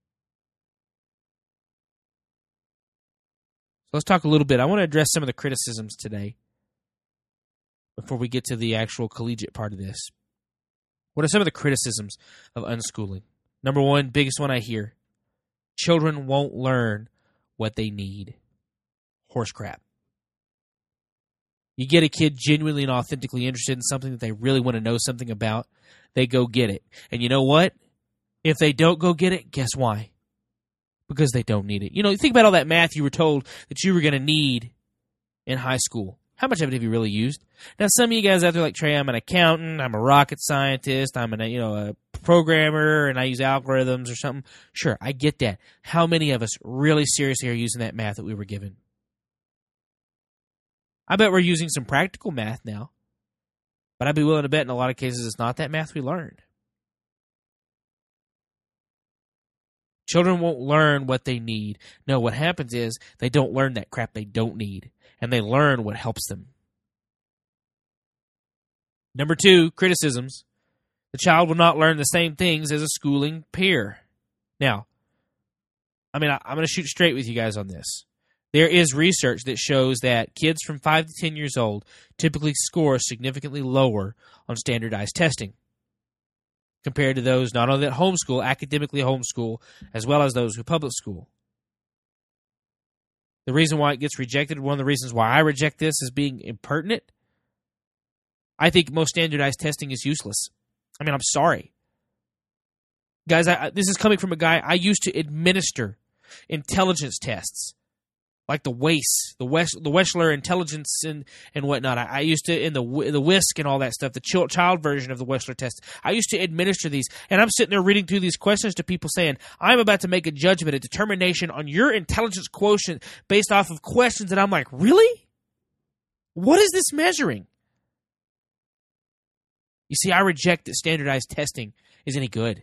So let's talk a little bit. I want to address some of the criticisms today before we get to the actual collegiate part of this. What are some of the criticisms of unschooling? Number one, biggest one I hear, children won't learn what they need. Horse crap. You get a kid genuinely and authentically interested in something that they really want to know something about, they go get it. And you know what? If they don't go get it, guess why? Because they don't need it. You know, think about all that math you were told that you were going to need in high school. How much of it have you really used? Now, some of you guys out there like, Trey, I'm an accountant, I'm a rocket scientist, I'm a programmer, and I use algorithms or something. Sure, I get that. How many of us really seriously are using that math that we were given? I bet we're using some practical math now, but I'd be willing to bet in a lot of cases it's not that math we learned. Children won't learn what they need. No, what happens is they don't learn that crap they don't need, and they learn what helps them. Number two, criticisms. The child will not learn the same things as a schooling peer. Now, I'm going to shoot straight with you guys on this. There is research that shows that kids from 5 to 10 years old typically score significantly lower on standardized testing compared to those not only that homeschool, academically homeschool, as well as those who public school. The reason why it gets rejected, one of the reasons why I reject this as being impertinent, I think most standardized testing is useless. I mean, I'm sorry. Guys, this is coming from a guy, I used to administer intelligence tests, like the WACE, the Wechsler intelligence and whatnot. I used to, in the WISC and all that stuff, the child version of the Wechsler test, I used to administer these, and I'm sitting there reading through these questions to people saying, I'm about to make a judgment, a determination on your intelligence quotient based off of questions, and I'm like, really? What is this measuring? You see, I reject that standardized testing is any good.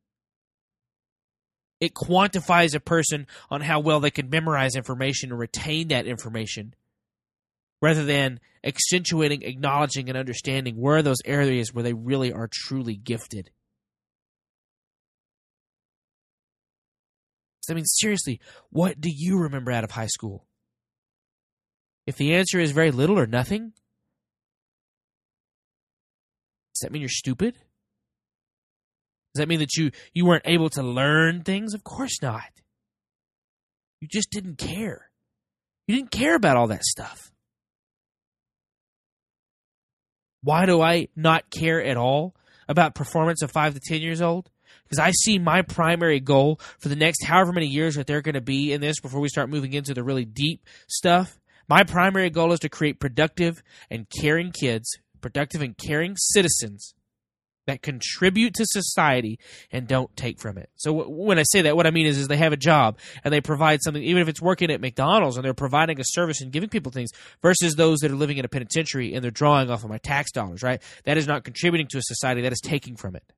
It quantifies a person on how well they can memorize information and retain that information, rather than accentuating, acknowledging, and understanding where are those areas where they really are truly gifted. I mean, seriously, what do you remember out of high school? If the answer is very little or nothing, does that mean you're stupid? Does that mean that you weren't able to learn things? Of course not. You just didn't care. You didn't care about all that stuff. Why do I not care at all about performance of 5 to 10 years old? Because I see my primary goal for the next however many years that they're going to be in this before we start moving into the really deep stuff. My primary goal is to create productive and caring kids, productive and caring citizens that contribute to society and don't take from it. So when I say that, what I mean is they have a job and they provide something, even if it's working at McDonald's and they're providing a service and giving people things, versus those that are living in a penitentiary and they're drawing off of my tax dollars, right? That is not contributing to a society, that is taking from it.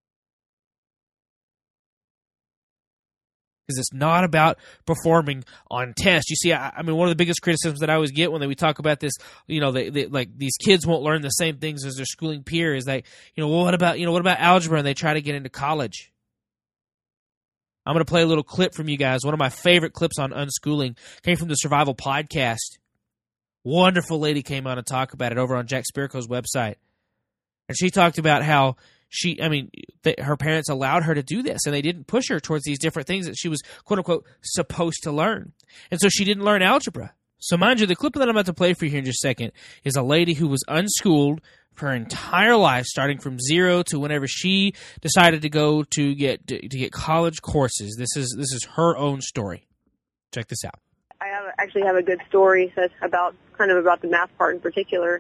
Because it's not about performing on tests. You see, I mean, one of the biggest criticisms that I always get when we talk about this, like these kids won't learn the same things as their schooling peer is like, well, what about algebra? And they try to get into college. I'm going to play a little clip from you guys. One of my favorite clips on unschooling came from the Survival Podcast. Wonderful lady came on to talk about it over on Jack Spirko's website. And she talked about how her parents allowed her to do this, and they didn't push her towards these different things that she was, quote unquote, supposed to learn. And so she didn't learn algebra. So mind you, the clip that I'm about to play for you here in just a second is a lady who was unschooled for her entire life, starting from zero to whenever she decided to go to get college courses. This is her own story. Check this out. I actually have a good story about the math part in particular.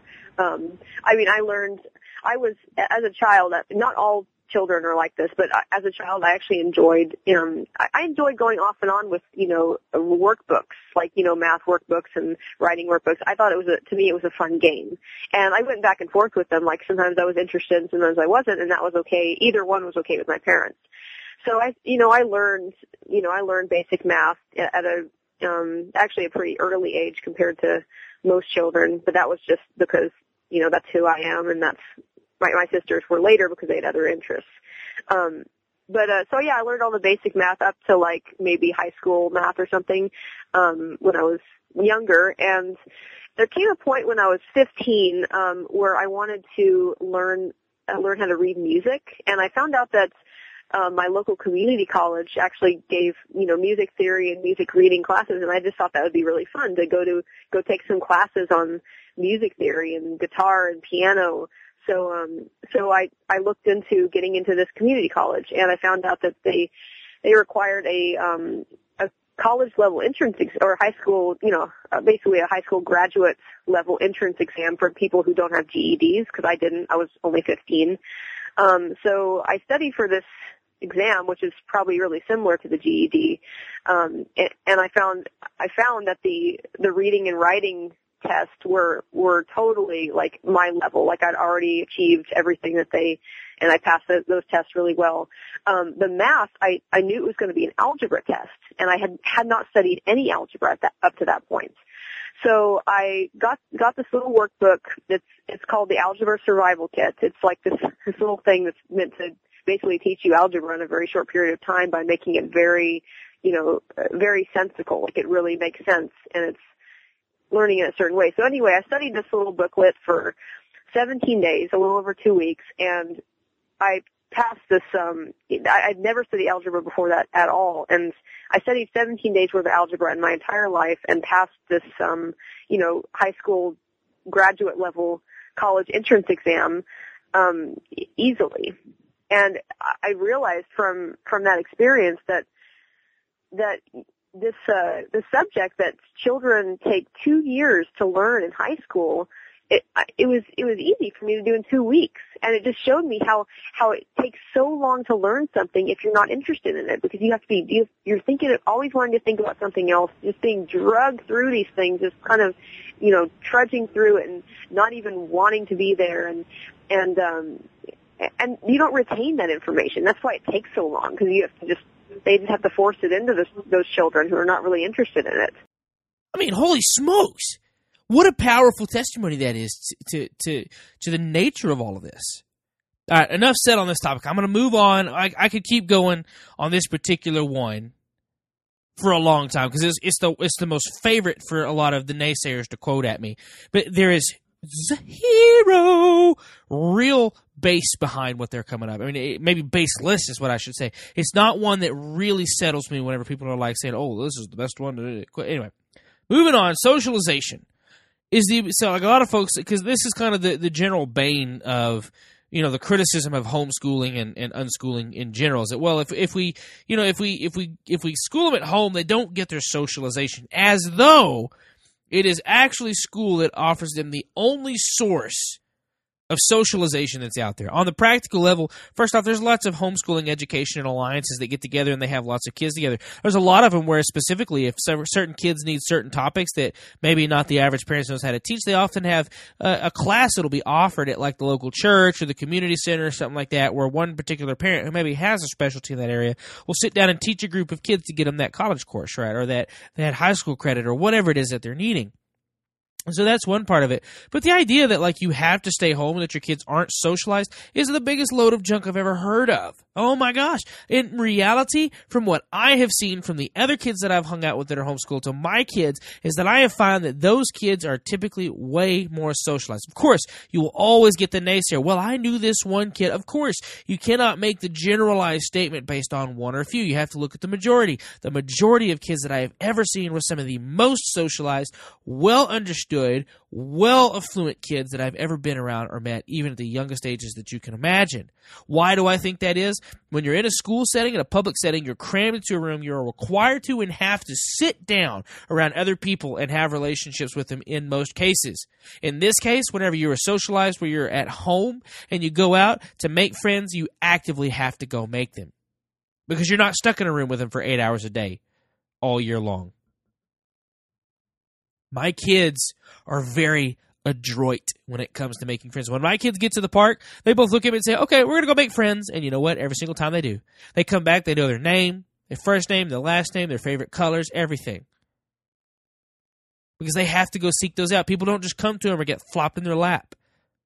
I was, as a child, not all children are like this, but as a child, I actually enjoyed, I enjoyed going off and on with, workbooks, like, math workbooks and writing workbooks. I thought to me, it was a fun game. And I went back and forth with them. Like, sometimes I was interested and sometimes I wasn't, and that was okay. Either one was okay with my parents. So I learned basic math at actually a pretty early age compared to most children, but that was just because, that's who I am, and that's, my sisters were later because they had other interests. I learned all the basic math up to like maybe high school math or something, when I was younger. And there came a point when I was 15, where I wanted to learn how to read music. And I found out that, my local community college actually gave, music theory and music reading classes. And I just thought that would be really fun to go take some classes on music theory and guitar and piano. So I looked into getting into this community college, and I found out that they required a college level entrance or high school, basically a high school graduate level entrance exam for people who don't have GEDs, because I didn't. I was only 15. So I studied for this exam, which is probably really similar to the GED. And I found that the reading and writing tests were totally like my level. Like, I'd already achieved everything and I passed those tests really well. The math, I knew it was going to be an algebra test, and I had not studied any algebra up to that point. So I got this little workbook it's called the Algebra Survival Kit. It's like this little thing that's meant to basically teach you algebra in a very short period of time by making it very, very sensical. Like it really makes sense, and it's learning in a certain way. So anyway, I studied this little booklet for 17 days, a little over 2 weeks, and I passed this. I'd never studied algebra before that at all, and I studied 17 days worth of algebra in my entire life and passed this, high school graduate level college entrance exam easily. And I realized from that experience that this subject that children take 2 years to learn in high school, it was easy for me to do in 2 weeks, and it just showed me how it takes so long to learn something if you're not interested in it, because you're thinking, always wanting to think about something else, just being drugged through these things, just kind of trudging through it and not even wanting to be there, and you don't retain that information. That's why it takes so long, because they just have to force it into those children who are not really interested in it. I mean, holy smokes! What a powerful testimony that is to the nature of all of this. All right, enough said on this topic. I'm going to move on. I could keep going on this particular one for a long time because it's the most favorite for a lot of the naysayers to quote at me. But there is zero real base behind what they're coming up. I mean, maybe baseless is what I should say. It's not one that really settles me whenever people are like saying, "Oh, this is the best one." Anyway, moving on. Socialization so like a lot of folks, because this is kind of the general bane of the criticism of homeschooling and unschooling in general, is that, well, if we school them at home, they don't get their socialization, as though it is actually school that offers them the only source of socialization that's out there. On the practical level, first off, there's lots of homeschooling education and alliances that get together and they have lots of kids together. There's a lot of them where specifically if certain kids need certain topics that maybe not the average parent knows how to teach, they often have a class that'll be offered at like the local church or the community center or something like that, where one particular parent who maybe has a specialty in that area will sit down and teach a group of kids to get them that college course, right, or that high school credit or whatever it is that they're needing. So that's one part of it. But the idea that, like, you have to stay home and that your kids aren't socialized is the biggest load of junk I've ever heard of. Oh, my gosh. In reality, from what I have seen from the other kids that I've hung out with that are homeschooled to my kids, is that I have found that those kids are typically way more socialized. Of course, you will always get the naysayer. Well, I knew this one kid. Of course, you cannot make the generalized statement based on one or a few. You have to look at the majority. The majority of kids that I have ever seen were some of the most socialized, well understood, well affluent kids that I've ever been around or met, even at the youngest ages that you can imagine. Why do I think that is? When you're in a school setting, in a public setting, you're crammed into a room, you're required to and have to sit down around other people and have relationships with them in most cases. In this case, whenever you are socialized, where you're at home and you go out to make friends, you actively have to go make them, because you're not stuck in a room with them for 8 hours a day all year long. My kids are very adroit when it comes to making friends. When my kids get to the park, they both look at me and say, "Okay, we're going to go make friends." And you know what? Every single time they do, they come back, they know their name, their first name, their last name, their favorite colors, everything. Because they have to go seek those out. People don't just come to them or get flopped in their lap.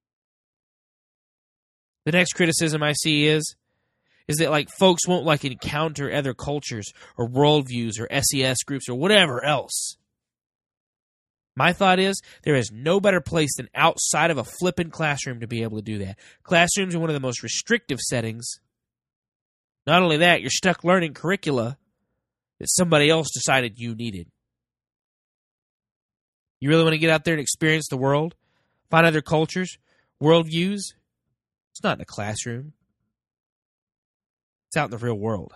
The next criticism I see is that, like, folks won't, like, encounter other cultures or worldviews or SES groups or whatever else. My thought is there is no better place than outside of a flippin' classroom to be able to do that. Classrooms are one of the most restrictive settings. Not only that, you're stuck learning curricula that somebody else decided you needed. You really want to get out there and experience the world? Find other cultures, worldviews? It's not in a classroom. It's out in the real world.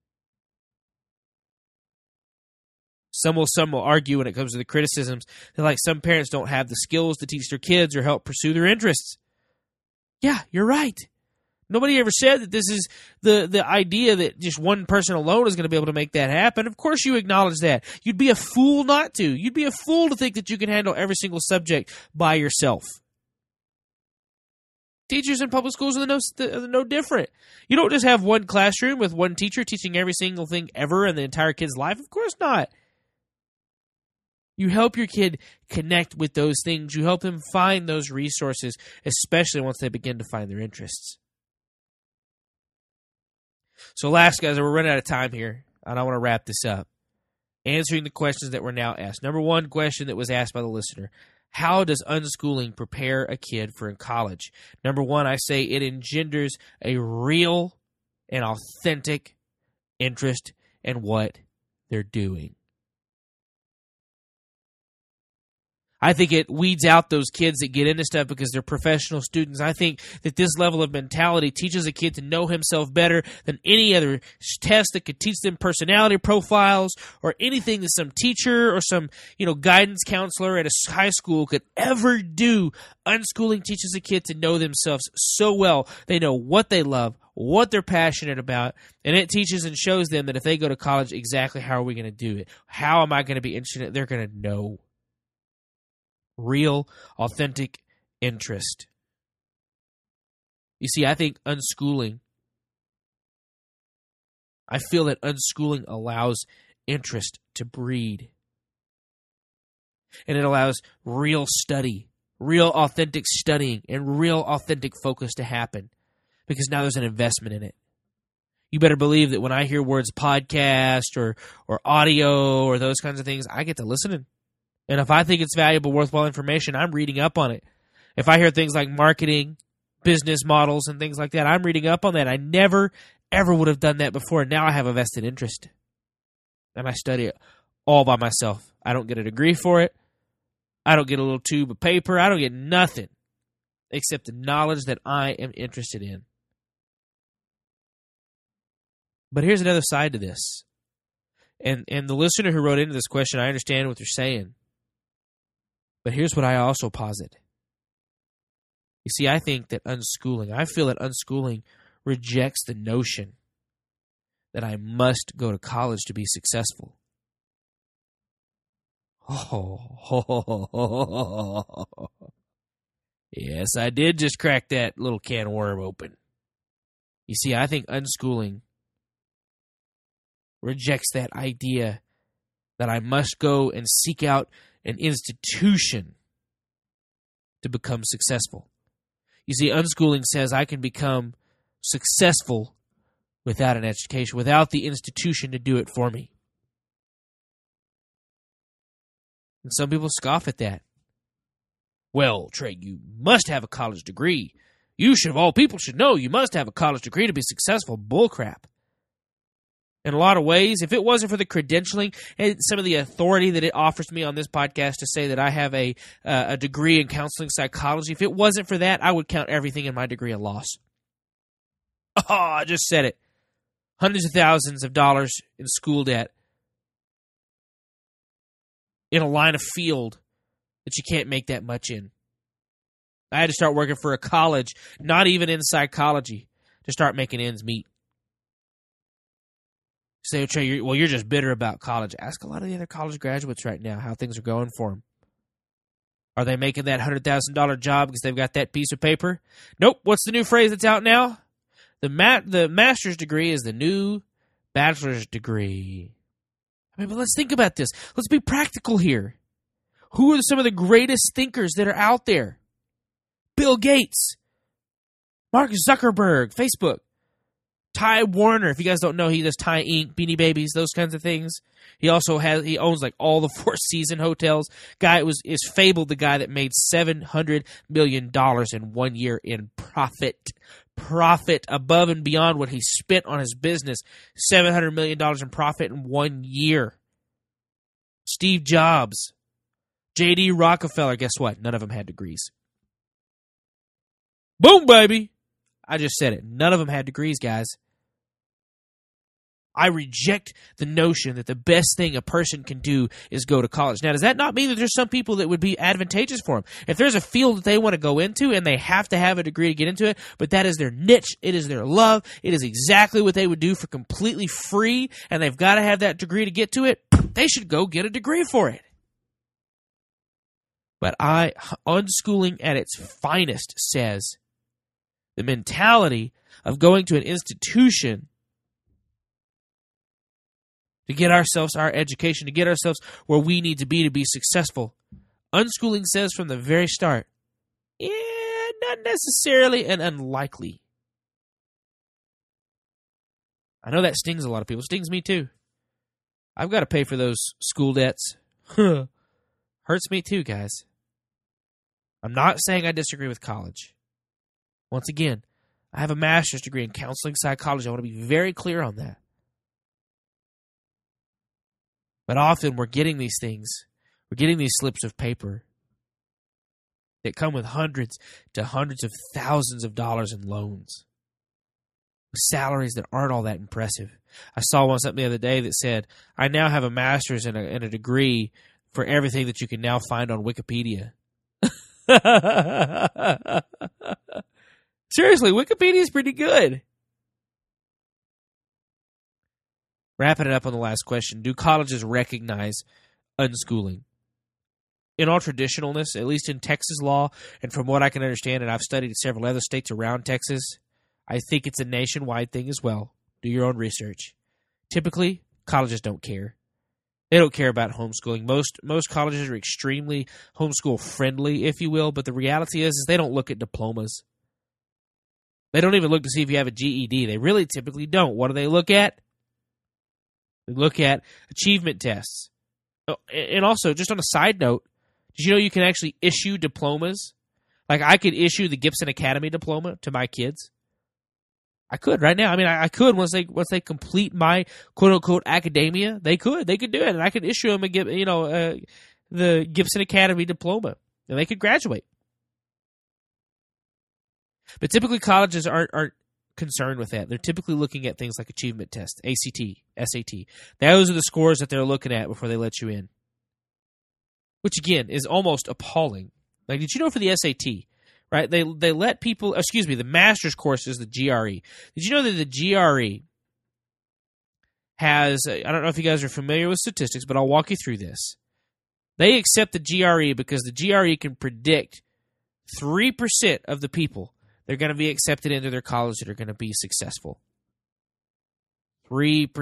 Some will argue when it comes to the criticisms that, like, some parents don't have the skills to teach their kids or help pursue their interests. Yeah, you're right. Nobody ever said that this is the idea that just one person alone is going to be able to make that happen. Of course you acknowledge that. You'd be a fool not to. You'd be a fool to think that you can handle every single subject by yourself. Teachers in public schools are no different. You don't just have one classroom with one teacher teaching every single thing ever in the entire kid's life. Of course not. You help your kid connect with those things. You help them find those resources, especially once they begin to find their interests. So last, guys, we're running out of time here. and I want to wrap this up, answering the questions that were now asked. Number one question that was asked by the listener: how does unschooling prepare a kid for college? Number one, I say it engenders a real and authentic interest in what they're doing. I think it weeds out those kids that get into stuff because they're professional students. I think that this level of mentality teaches a kid to know himself better than any other test that could teach them personality profiles or anything that some teacher or some, guidance counselor at a high school could ever do. Unschooling teaches a kid to know themselves so well. They know what they love, what they're passionate about, and it teaches and shows them that if they go to college, exactly how are we going to do it? How am I going to be interested in it? They're going to know. Real, authentic interest. You see, I think I feel that unschooling allows interest to breed. And it allows real study, real authentic studying, and real authentic focus to happen. Because now there's an investment in it. You better believe that when I hear words podcast or audio or those kinds of things, I get to listening. And if I think it's valuable, worthwhile information, I'm reading up on it. If I hear things like marketing, business models, and things like that, I'm reading up on that. I never, ever would have done that before. Now I have a vested interest. And I study it all by myself. I don't get a degree for it. I don't get a little tube of paper. I don't get nothing except the knowledge that I am interested in. But here's another side to this. And the listener who wrote into this question, I understand what they're saying. But here's what I also posit. You see, I feel that unschooling rejects the notion that I must go to college to be successful. Yes, I did just crack that little can of worm open. You see, I think unschooling rejects that idea that I must go and seek out an institution to become successful. You see, unschooling says I can become successful without an education, without the institution to do it for me. And some people scoff at that. Well, Trey, you must have a college degree. You should, of all people, should know you must have a college degree to be successful. Bullcrap. In a lot of ways, if it wasn't for the credentialing and some of the authority that it offers me on this podcast to say that I have a degree in counseling psychology, if it wasn't for that, I would count everything in my degree a loss. Oh, I just said it. Hundreds of thousands of dollars in school debt in a line of field that you can't make that much in. I had to start working for a college, not even in psychology, to start making ends meet. Say, Trey, you're just bitter about college. Ask a lot of the other college graduates right now how things are going for them. Are they making that $100,000 job because they've got that piece of paper? Nope. What's the new phrase that's out now? The master's degree is the new bachelor's degree. But let's think about this. Let's be practical here. Who are some of the greatest thinkers that are out there? Bill Gates, Mark Zuckerberg, Facebook. Ty Warner, if you guys don't know, he does Ty Inc., Beanie Babies, those kinds of things. He owns like all the Four Seasons hotels. Guy is fabled the guy that made $700 million in 1 year in profit. Profit above and beyond what he spent on his business. $700 million in profit in 1 year. Steve Jobs, J.D. Rockefeller, guess what? None of them had degrees. Boom, baby. I just said it. None of them had degrees, guys. I reject the notion that the best thing a person can do is go to college. Now, does that not mean that there's some people that would be advantageous for them? If there's a field that they want to go into and they have to have a degree to get into it, but that is their niche, it is their love, it is exactly what they would do for completely free, and they've got to have that degree to get to it, they should go get a degree for it. But unschooling at its finest says the mentality of going to an institution to get ourselves our education, to get ourselves where we need to be successful. Unschooling says from the very start, not necessarily and unlikely. I know that stings a lot of people. It stings me too. I've got to pay for those school debts. Hurts me too, guys. I'm not saying I disagree with college. Once again, I have a master's degree in counseling psychology. I want to be very clear on that. But often we're getting these things. We're getting these slips of paper that come with hundreds to hundreds of thousands of dollars in loans. With salaries that aren't all that impressive. I saw something the other day that said, I now have a master's and a degree for everything that you can now find on Wikipedia. Seriously, Wikipedia is pretty good. Wrapping it up on the last question, do colleges recognize unschooling? In all traditionalness, at least in Texas law, and from what I can understand, and I've studied several other states around Texas, I think it's a nationwide thing as well. Do your own research. Typically, colleges don't care. They don't care about homeschooling. Most colleges are extremely homeschool friendly, if you will, but the reality is they don't look at diplomas. They don't even look to see if you have a GED. They really typically don't. What do they look at? They look at achievement tests. Oh, and also, just on a side note, did you know you can actually issue diplomas? Like, I could issue the Gibson Academy diploma to my kids. I could right now. I mean, I could once they complete my quote unquote academia. They could do it, and I could issue them the Gibson Academy diploma, and they could graduate. But typically, colleges aren't concerned with that. They're typically looking at things like achievement tests, ACT, SAT. Those are the scores that they're looking at before they let you in. Which, again, is almost appalling. Like, did you know for the SAT, right, they let people, the master's course is the GRE. Did you know that the GRE has, I don't know if you guys are familiar with statistics, but I'll walk you through this. They accept the GRE because the GRE can predict 3% of the people they're going to be accepted into their college that are going to be successful. 3%.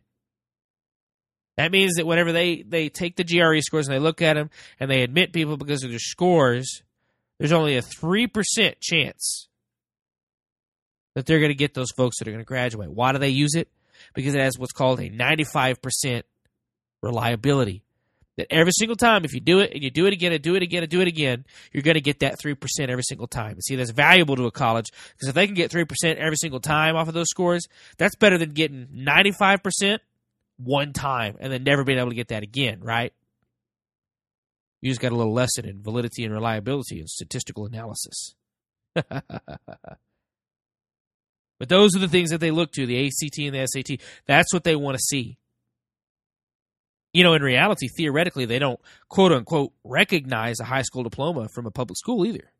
That means that whenever they take the GRE scores and they look at them and they admit people because of their scores, there's only a 3% chance that they're going to get those folks that are going to graduate. Why do they use it? Because it has what's called a 95% reliability. That every single time, if you do it and you do it again and do it again and do it again, you're going to get that 3% every single time. And see, that's valuable to a college because if they can get 3% every single time off of those scores, that's better than getting 95% one time and then never being able to get that again, right? You just got a little lesson in validity and reliability and statistical analysis. But those are the things that they look to, the ACT and the SAT. That's what they want to see. You know, in reality, theoretically, they don't, quote-unquote, recognize a high school diploma from a public school either.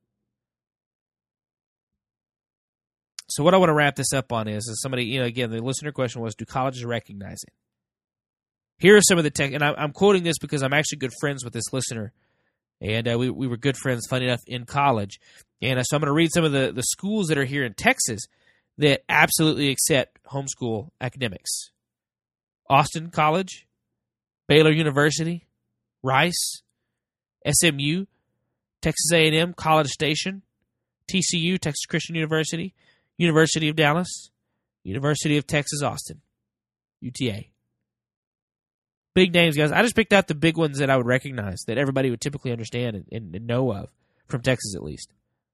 So what I want to wrap this up on is somebody, again, the listener question was, do colleges recognize it? Here are some of the tech, and I'm quoting this because I'm actually good friends with this listener, and we were good friends, funny enough, in college. And so I'm going to read some of the schools that are here in Texas that absolutely accept homeschool academics. Austin College, Baylor University, Rice, SMU, Texas A&M, College Station, TCU, Texas Christian University, University of Dallas, University of Texas Austin, UTA. Big names, guys. I just picked out the big ones that I would recognize, that everybody would typically understand and know of, from Texas at least.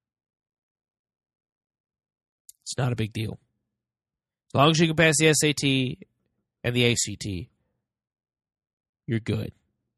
It's not a big deal. As long as you can pass the SAT and the ACT, you're good.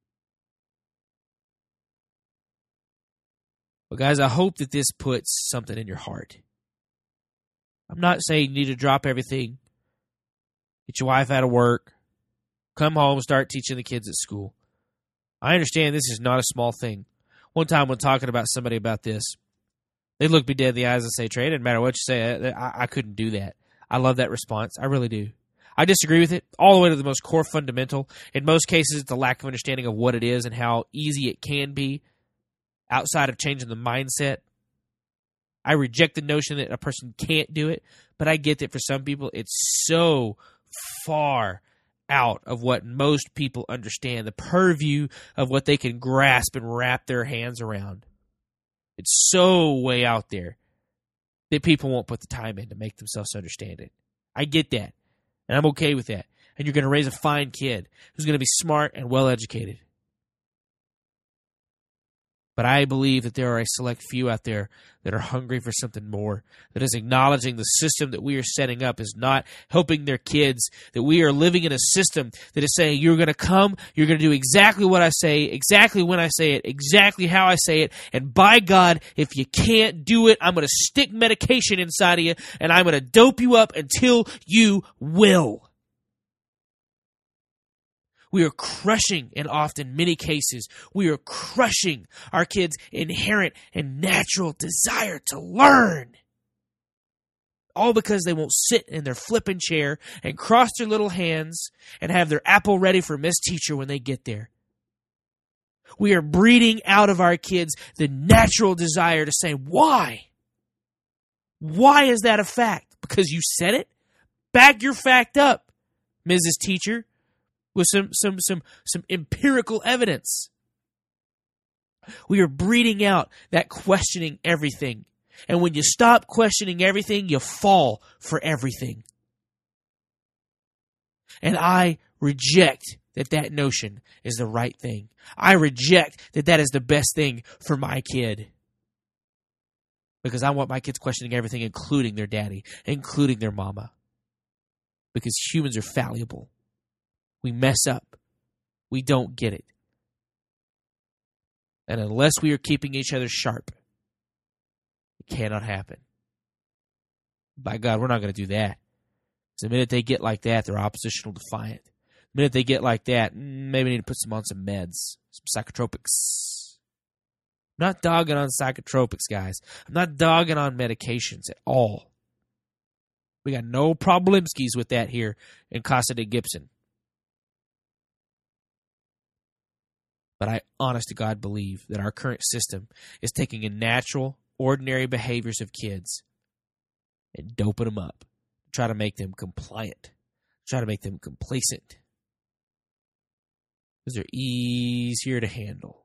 Well, guys, I hope that this puts something in your heart. I'm not saying you need to drop everything, get your wife out of work, come home, start teaching the kids at school. I understand this is not a small thing. One time when talking about somebody about this, they look me dead in the eyes and say, Trey, it doesn't matter what you say, I couldn't do that. I love that response. I really do. I disagree with it all the way to the most core fundamental. In most cases, it's a lack of understanding of what it is and how easy it can be outside of changing the mindset. I reject the notion that a person can't do it, but I get that for some people, it's so far out of what most people understand, the purview of what they can grasp and wrap their hands around. It's so way out there that people won't put the time in to make themselves understand it. I get that, and I'm okay with that. And you're going to raise a fine kid who's going to be smart and well-educated. But I believe that there are a select few out there that are hungry for something more, that is acknowledging the system that we are setting up is not helping their kids, that we are living in a system that is saying you're going to come, you're going to do exactly what I say, exactly when I say it, exactly how I say it, and by God, if you can't do it, I'm going to stick medication inside of you, and I'm going to dope you up until you will. We are crushing, in often many cases, we are crushing our kids' inherent and natural desire to learn. All because they won't sit in their flipping chair and cross their little hands and have their apple ready for Miss Teacher when they get there. We are breeding out of our kids the natural desire to say, why? Why is that a fact? Because you said it? Back your fact up, Mrs. Teacher, with some empirical evidence. We are breeding out that questioning everything. And when you stop questioning everything, you fall for everything. And I reject that notion is the right thing. I reject that is the best thing for my kid. Because I want my kids questioning everything, including their daddy, including their mama. Because humans are fallible. We mess up. We don't get it. And unless we are keeping each other sharp, it cannot happen. By God, we're not going to do that. The minute they get like that, they're oppositional defiant. The minute they get like that, maybe we need to put them on some meds, some psychotropics. I'm not dogging on psychotropics, guys. I'm not dogging on medications at all. We got no problemskis with that here in Casa de Gibson. But I, honest to God, believe that our current system is taking in natural, ordinary behaviors of kids and doping them up. Try to make them compliant. Try to make them complacent. Because they're easier to handle.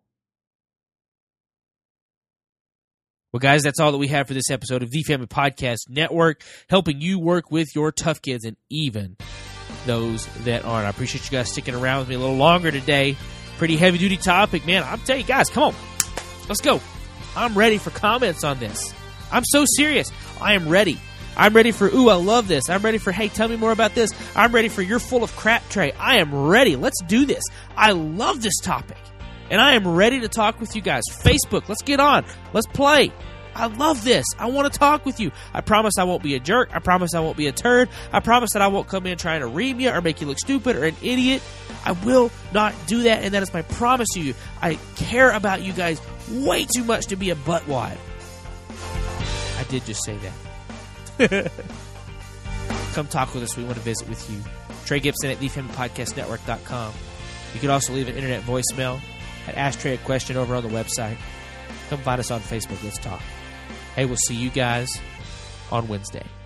Well, guys, that's all that we have for this episode of The Family Podcast Network, helping you work with your tough kids and even those that aren't. I appreciate you guys sticking around with me a little longer today. Pretty heavy-duty topic, man. I'm telling you guys, come on. Let's go. I'm ready for comments on this. I'm so serious. I am ready. I'm ready for, ooh, I love this. I'm ready for, hey, tell me more about this. I'm ready for, you're full of crap tray. I am ready. Let's do this. I love this topic. And I am ready to talk with you guys. Facebook, let's get on. Let's play. I love this. I want to talk with you. I promise I won't be a jerk. I promise I won't be a turd. I promise that I won't come in trying to ream you or make you look stupid or an idiot. I will not do that, and that is my promise to you. I care about you guys way too much to be a buttwad. I did just say that. Come talk with us. We want to visit with you. Trey Gibson at thefamilypodcastnetwork.com. You can also leave an internet voicemail at Ask Trey a Question over on the website. Come find us on Facebook. Let's talk. Hey, we'll see you guys on Wednesday.